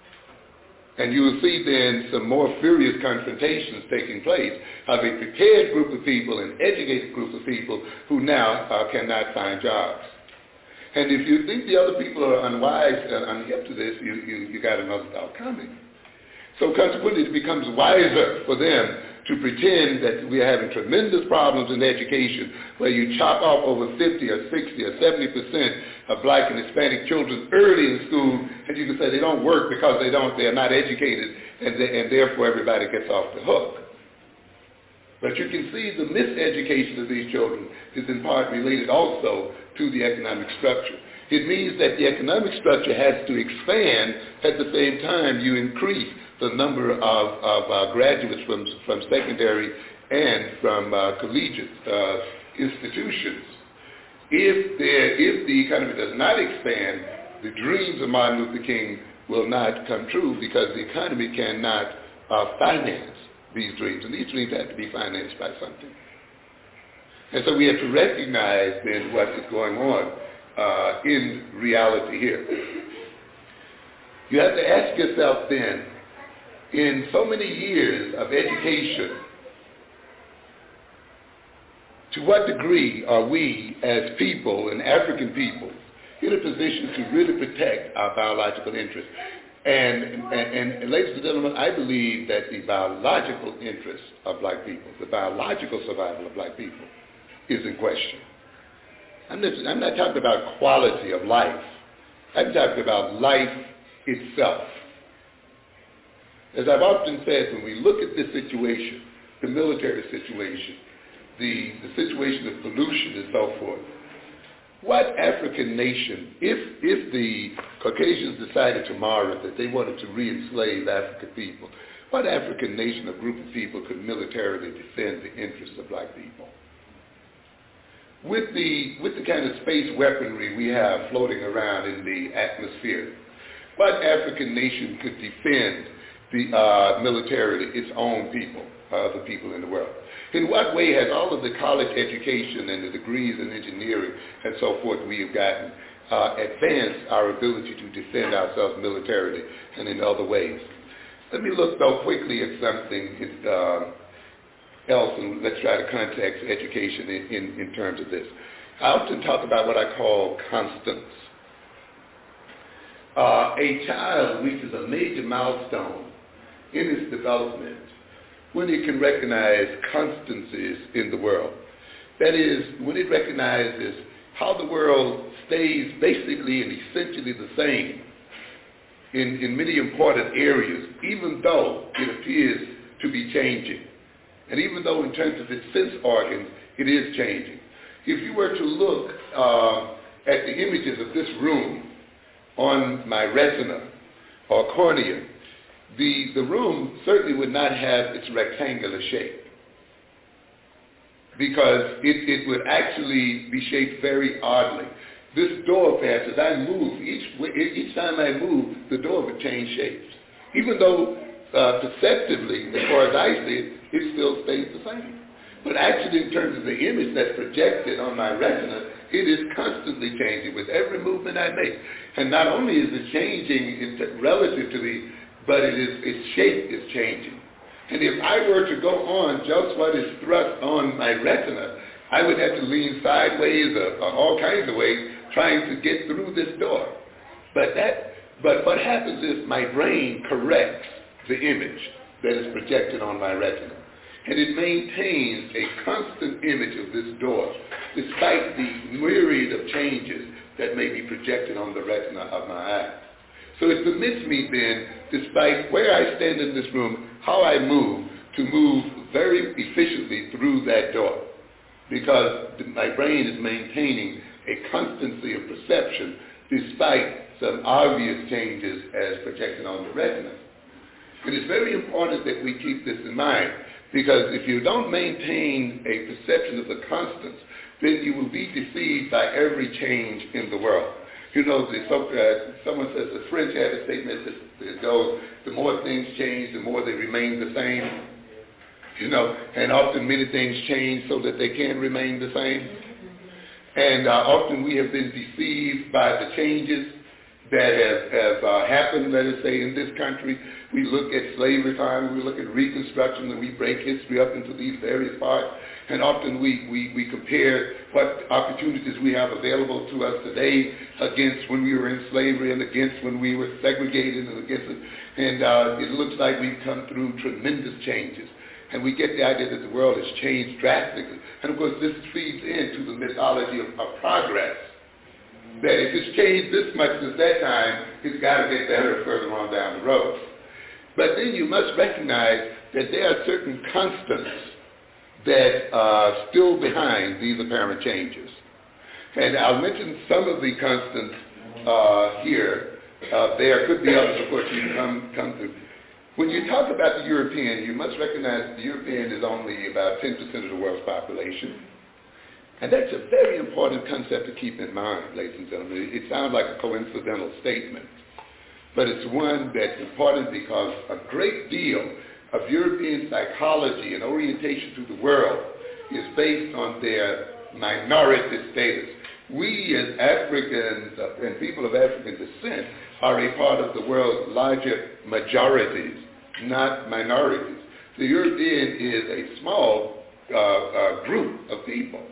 Speaker 10: And you will see then some more furious confrontations taking place of a prepared group of people, an educated group of people who now uh, cannot find jobs. And if you think the other people are unwise and unhip to this, you, you, you got another thought coming. So consequently, it becomes wiser for them to pretend that we are having tremendous problems in education, where you chop off over fifty or sixty or seventy percent of black and Hispanic children early in school, and you can say they don't work because they don't, they're not educated, and, they, and therefore everybody gets off the hook. But you can see the miseducation of these children is in part related also to the economic structure. It means that the economic structure has to expand at the same time you increase the number of, of uh, graduates from, from secondary and from uh, collegiate uh, institutions. If, there, if the economy does not expand, the dreams of Martin Luther King will not come true, because the economy cannot uh, finance these dreams, and these dreams have to be financed by something. And so we have to recognize then what is going on uh, in reality here. You have to ask yourself then, in so many years of education, to what degree are we as people and African people in a position to really protect our biological interests? And, and, and ladies and gentlemen, I believe that the biological interests of black people, the biological survival of black people, is in question. I'm not, I'm not talking about quality of life. I'm talking about life itself. As I've often said, when we look at this situation, the military situation, the, the situation of pollution and so forth, what African nation, if, if the Caucasians decided tomorrow that they wanted to re-enslave African people, what African nation or group of people could militarily defend the interests of black people? With the, with the kind of space weaponry we have floating around in the atmosphere, what African nation could defend the uh, militarily its own people, uh, the people in the world? In what way has all of the college education and the degrees in engineering and so forth we have gotten uh, advanced our ability to defend ourselves militarily and in other ways? Let me look, though, quickly at something uh, else, and let's try to context education in, in, in terms of this. I often talk about what I call constants. Uh, a child reaches a major milestone in its development when it can recognize constancies in the world. That is, when it recognizes how the world stays basically and essentially the same in, in many important areas, even though it appears to be changing. And even though in terms of its sense organs, it is changing. If you were to look uh, at the images of this room on my retina or cornea, the, the room certainly would not have its rectangular shape, because it, it would actually be shaped very oddly. This door, perhaps, as I move, each, each time I move, the door would change shapes. Even though uh, perceptively, as far as I see it, it still stays the same. But actually, in terms of the image that's projected on my retina, it is constantly changing with every movement I make. And not only is it changing relative to the, but it is, its shape is changing. And if I were to go on just what is thrust on my retina, I would have to lean sideways or, or all kinds of ways trying to get through this door. But that, but what happens is my brain corrects the image that is projected on my retina. And it maintains a constant image of this door, despite the myriad of changes that may be projected on the retina of my eye. So it permits me then, despite where I stand in this room, how I move, to move very efficiently through that door, because my brain is maintaining a constancy of perception despite some obvious changes as projected on the retina. It is very important that we keep this in mind, because if you don't maintain a perception of the constants, then you will be deceived by every change in the world. You know, the, so, uh, someone says the French have a statement that goes, the more things change, the more they remain the same. You know, and often many things change so that they can remain the same. And uh, often we have been deceived by the changes that have, have uh, happened, let us say, in this country. We look at slavery time, we look at Reconstruction, and we break history up into these various parts. And often we, we, we compare what opportunities we have available to us today against when we were in slavery and against when we were segregated and against it. And uh, it looks like we've come through tremendous changes. And we get the idea that the world has changed drastically. And of course, this feeds into the mythology of, of progress. That if it's changed this much since that time, it's got to get better further on down the road. But then you must recognize that there are certain constants that are still behind these apparent changes. And I'll mention some of the constants uh, here. Uh, there could be others, of course, you can come, come to. When you talk about the European, you must recognize that the European is only about ten percent of the world's population. And that's a very important concept to keep in mind, ladies and gentlemen. It sounds like a coincidental statement, but it's one that's important because a great deal of European psychology and orientation to the world is based on their minority status. We as Africans and people of African descent are a part of the world's larger majorities, not minorities. The European is a small uh, uh, group of people.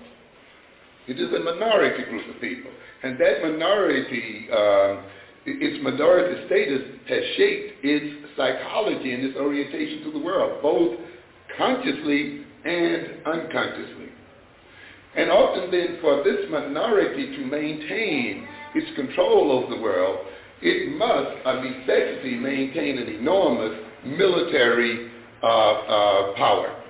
Speaker 10: It is a minority group of people. And that minority, uh, its minority status has shaped its psychology and its orientation to the world, both consciously and unconsciously. And often then for this minority to maintain its control over the world, it must, of necessity, maintain an enormous military uh, uh, power.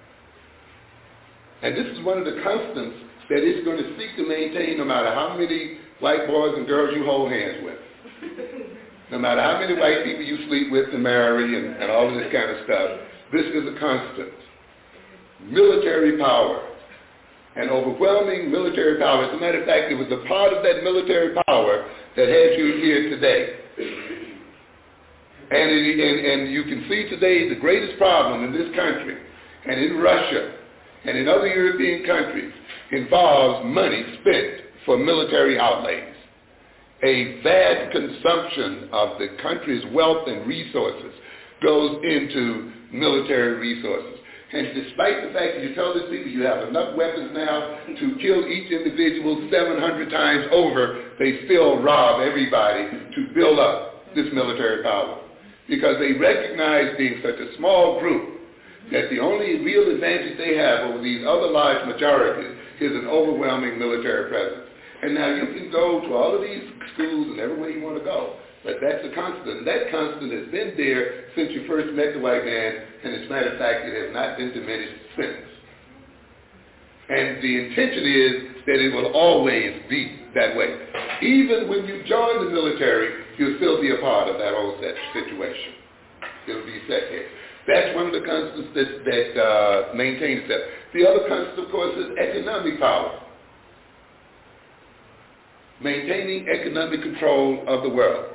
Speaker 10: And this is one of the constants that it's going to seek to maintain no matter how many white boys and girls you hold hands with. No matter how many white people you sleep with and marry and, and all of this kind of stuff, this is a constant. Military power, an overwhelming military power. As a matter of fact, it was a part of that military power that had you here today. And, it, and, and you can see today the greatest problem in this country and in Russia and in other European countries involves money spent for military outlays. A vast consumption of the country's wealth and resources goes into military resources. And despite the fact that you tell these people you have enough weapons now to kill each individual seven hundred times over, they still rob everybody to build up this military power. Because they recognize being such a small group that the only real advantage they have over these other large majorities is an overwhelming military presence. And now you can go to all of these schools and everywhere you want to go, but that's a constant. And that constant has been there since you first met the white man, and as a matter of fact, it has not been diminished since. And the intention is that it will always be that way. Even when you join the military, you'll still be a part of that whole situation. It'll be set here. That's one of the constants that, that uh, maintains that. The other constant, of course, is economic power. Maintaining economic control of the world.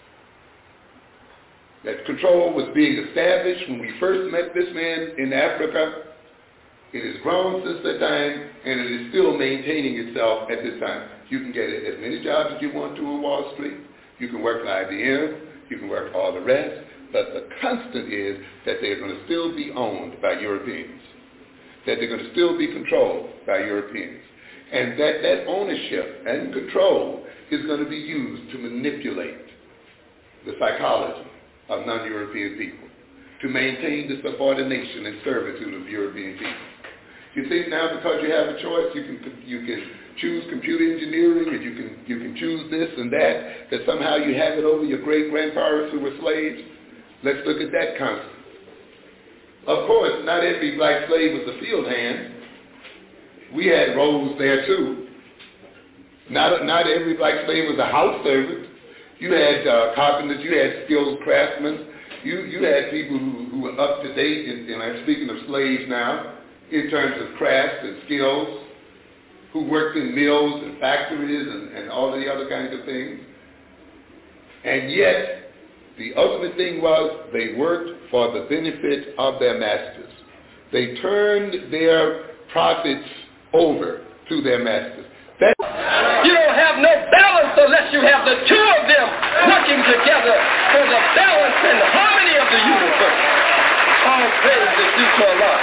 Speaker 10: That control was being established when we first met this man in Africa. It has grown since that time, and it is still maintaining itself at this time. You can get as many jobs as you want to on Wall Street. You can work for I B M. You can work for all the rest. But the constant is that they're going to still be owned by Europeans. That they're going to still be controlled by Europeans. And that, that ownership and control is going to be used to manipulate the psychology of non-European people, to maintain the subordination and servitude of European people. You think now because you have a choice, you can you can choose computer engineering, and you can you can choose this and that, that somehow you have it over your great-grandparents who were slaves? Let's look at that concept. Of course, not every black slave was a field hand. We had roles there too. Not, not every black slave was a house servant. You had uh, carpenters, you had skilled craftsmen, you, you had people who, who were up to date, and, and I'm speaking of slaves now, in terms of crafts and skills, who worked in mills and factories and, and all of the other kinds of things. And yet, the ultimate thing was they worked for the benefit of their masters. They turned their profits over to their masters. That
Speaker 2: you don't have no balance unless you have the two of them working together for the balance and harmony of the universe. All praise is due to Allah.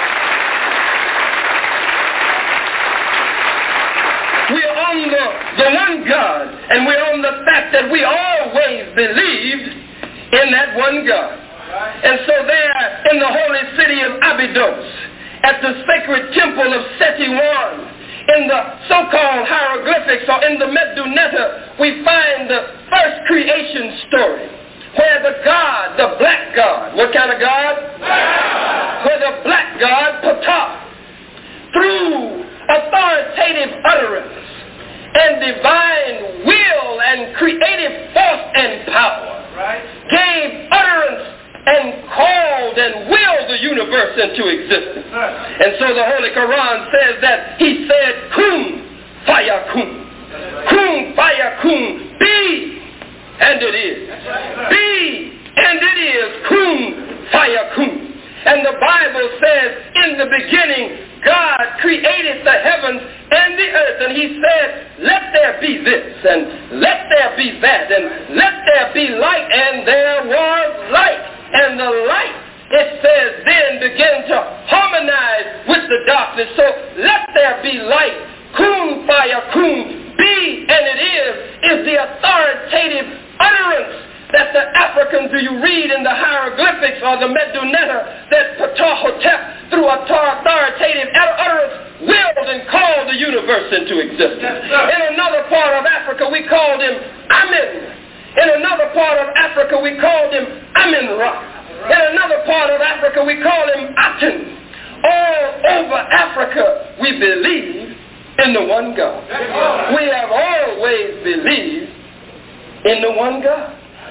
Speaker 2: We are on the, the one God, and we're on the fact that we always believed in that one God. And so there in the holy city of Abydos, at the sacred temple of Seti I, in the so-called hieroglyphics or in the Medunetta, we find the first creation story where the God, the black God, what kind of God? Black. Where the black God, Ptah, through authoritative utterance and divine will and creative force and power, right, gave utterance and called and willed the universe into existence. And so the Holy Quran says that he said, Kun fayakun. Kun fayakun. Be, and it is. Be, and it is. Kun fayakun. And the Bible says, in the beginning, God created the heavens and the earth, and he said, let there be this, and let there be that, and let there be light, and there was light. And the light, it says, then began to harmonize with the darkness. So let there be light. Kun fayakun. Be, and it is, is the authoritative utterance that the Africans, do you read in the hieroglyphics or the Medunetta, that Ptah-hotep, through authoritative utterance, willed and called the universe into existence. In another part of Africa, we called him Amen. In another part of Africa, we called him Amin-Ra. In another part of Africa, we call him Aten. All over Africa, we believe in the one God. We have always believed in the one God.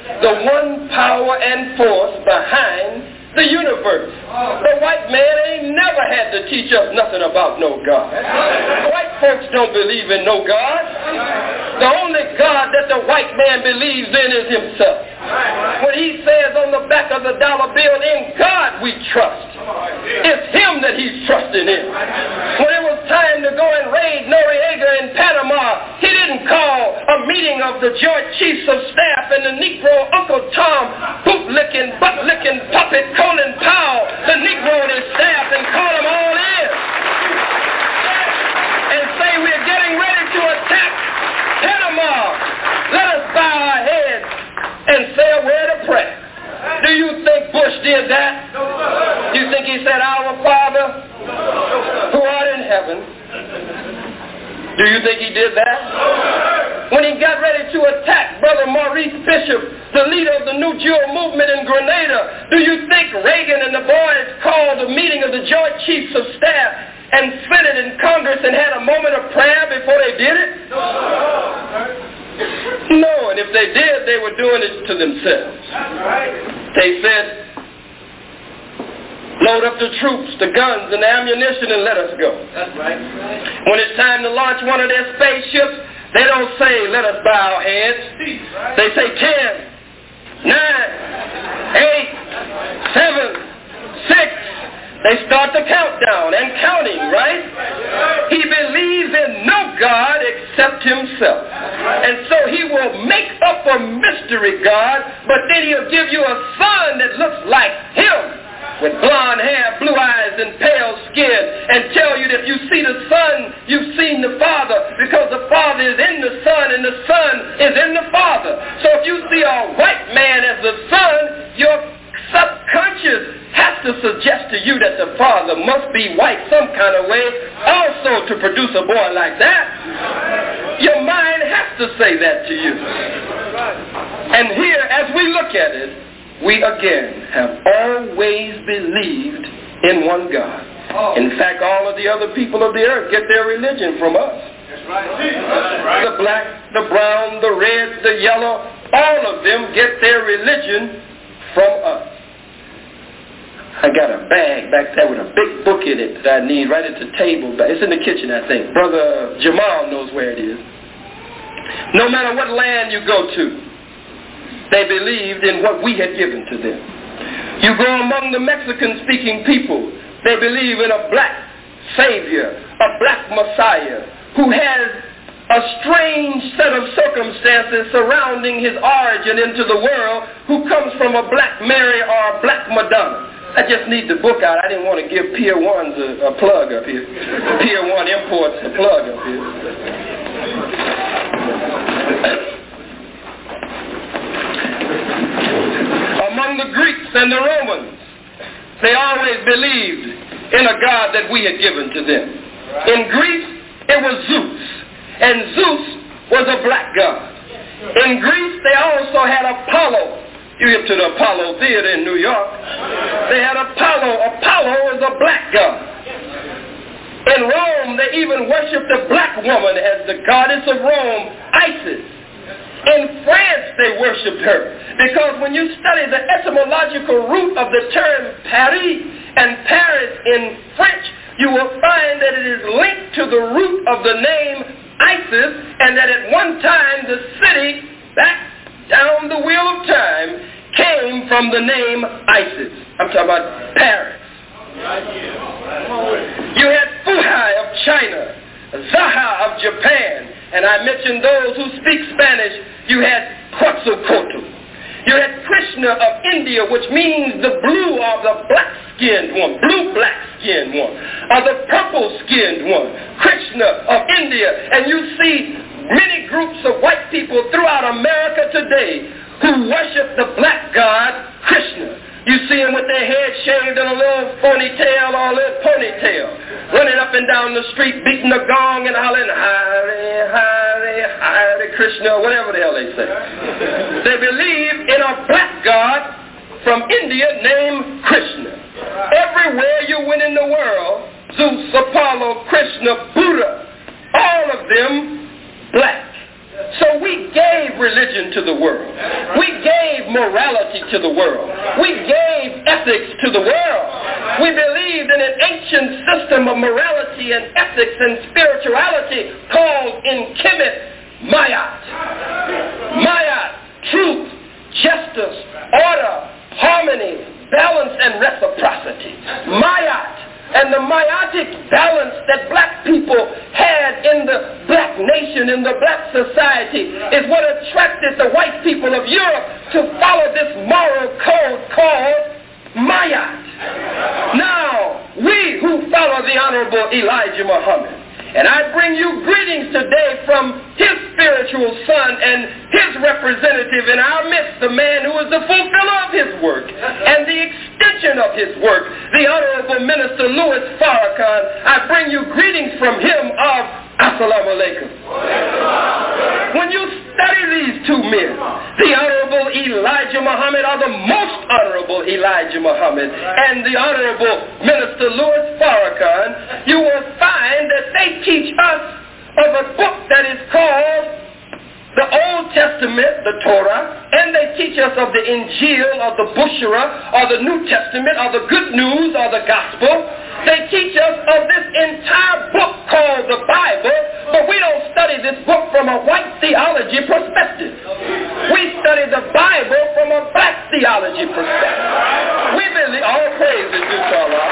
Speaker 2: the one power and force behind the universe. The white man ain't never had to teach us nothing about no God. White folks don't believe in no God. The only God that the white man believes in is himself. When he says on the back of the dollar bill, in God we trust, it's him that he's trusting in. When it was time to go and raid Noriega in Panama, he didn't call a meeting of the Joint Chiefs of Staff and the Negro Uncle Tom, boot-licking, butt-licking, puppet Colin Powell, the Negro and his staff, and call them all in and say we're getting ready to attack Panama. Let us bow our heads and say a word of prayer. Do you think Bush did that? Do you think he said, Our Father, who art in heaven? Do you think he did that? When he got ready to attack Brother Maurice Bishop, the leader of the New Jewel movement in Grenada, do you think Reagan and the boys called a meeting of the Joint Chiefs of Staff and Senate and Congress and had a moment of prayer before they did it? No, and if they did, they were doing it to themselves. They said, load up the troops, the guns, and the ammunition, and let us go. That's right. When it's time to launch one of their spaceships, they don't say, let us bow our heads. They say ten, nine, eight, seven, six. They start the countdown and counting, right? He believes in no God except himself. And so he will make up a mystery God, but then he'll give you a son that looks like him, with blonde hair, blue eyes, and pale skin, and tell you that if you see the Son, you've seen the Father, because the Father is in the Son, and the Son is in the Father. So if you see a white man as the Son, your subconscious has to suggest to you that the Father must be white some kind of way also to produce a boy like that. Your mind has to say that to you. And here, as we look at it, we again have always believed in one God. In fact, all of the other people of the earth get their religion from us. The black, the brown, the red, the yellow, all of them get their religion from us. I got a bag back there with a big book in it that I need right at the table. It's in the kitchen, I think. Brother Jamal knows where it is. No matter what land you go to, they believed in what we had given to them. You go among the Mexican-speaking people, they believe in a black savior, a black Messiah, who has a strange set of circumstances surrounding his origin into the world, who comes from a black Mary or a black Madonna. I just need the book out. I didn't want to give Pier one's a, a plug up here. Pier one Imports a plug up here. Among the Greeks and the Romans, they always believed in a God that we had given to them. In Greece, it was Zeus, and Zeus was a black god. In Greece, they also had Apollo. You get to the Apollo Theater in New York. They had Apollo. Apollo is a black god. In Rome, they even worshipped a black woman as the goddess of Rome, Isis. In France, they worshipped her because when you study the etymological root of the term Paris and Paris in French, you will find that it is linked to the root of the name Isis, and that at one time the city, back down the wheel of time, came from the name Isis. I'm talking about Paris. You had Fuhai of China, Zaha of Japan, and I mentioned those who speak Spanish. You had Quetzalcoatl. You had Krishna of India, which means the blue or the black-skinned one, blue-black-skinned one, or the purple-skinned one, Krishna of India. And you see many groups of white people throughout America today who worship the black god, Krishna. You see them with their head shaved and a little ponytail or a little ponytail, running up and down the street, beating the gong and hollering, Hare, Hare, Hare Krishna, whatever the hell they say. They believe in a black god from India named Krishna. Everywhere you went in the world, Zeus, Apollo, Krishna, Buddha, all of them black. So we gave religion to the world. We gave morality to the world. We gave ethics to the world. We believed in an ancient system of morality and ethics and spirituality called in Kemet, Mayat. Mayat, truth, justice, order, harmony, balance, and reciprocity. Mayat. And the Mayatic balance that black people had in the black nation, in the black society, is what attracted the white people of Europe to follow this moral code called Mayat. Now, we who follow the Honorable Elijah Muhammad, and I bring you greetings today from his spiritual son and his representative in our midst, the man who is the fulfiller of his work and the extension of his work, the Honorable Minister Louis Farrakhan. I bring you greetings from him of Assalamu alaikum. When you study these two men, the Honorable Elijah Muhammad or the most Honorable Elijah Muhammad and the Honorable Minister Louis Farrakhan, you will find that they teach us of a book that is called the Old Testament, the Torah, and they teach us of the Injil or the Bushra or the New Testament or the Good News or the Gospel. They teach us of this entire book called the Bible, but we don't study this book from a white theology perspective. We study the Bible from a black theology perspective. We believe, all praise is due to Allah.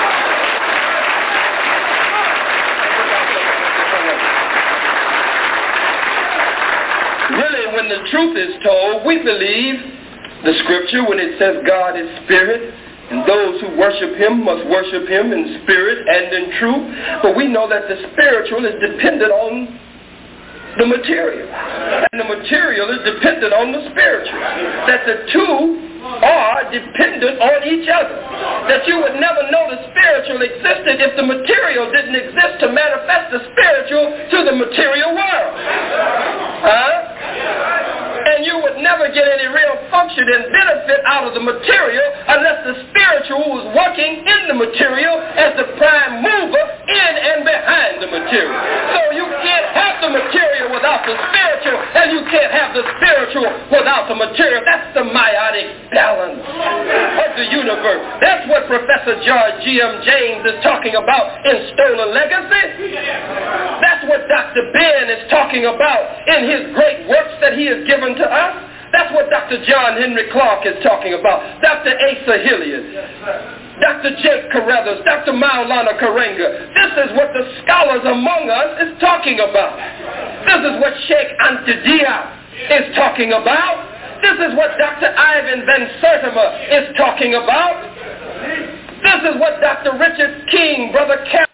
Speaker 2: Really, when the truth is told, we believe the scripture when it says God is spirit, and those who worship him must worship him in spirit and in truth. But we know that the spiritual is dependent on the material, and the material is dependent on the spiritual. That the two are dependent on each other. That you would never know the spiritual existed if the material didn't exist to manifest the spiritual to the material world. Huh? And you would never get any real function and benefit out of the material unless the spiritual was working in the material as the prime mover in and behind the material. So you can't have the material without the spiritual, and you can't have the spiritual without the material. That's the meiotic balance of the universe. That's what Professor George G M James is talking about in Stolen Legacy. That's what Doctor Ben is talking about in his great works that he has given to us. That's what Doctor John Henry Clark is talking about. Doctor Asa Hilliard, Doctor Jake Carruthers, Doctor Maulana Karenga. This is what the scholars among us is talking about. This is what Sheikh Anta Diop is talking about. This is what Doctor Ivan Van Sertima is talking about. This is what Doctor Richard King, Brother Car-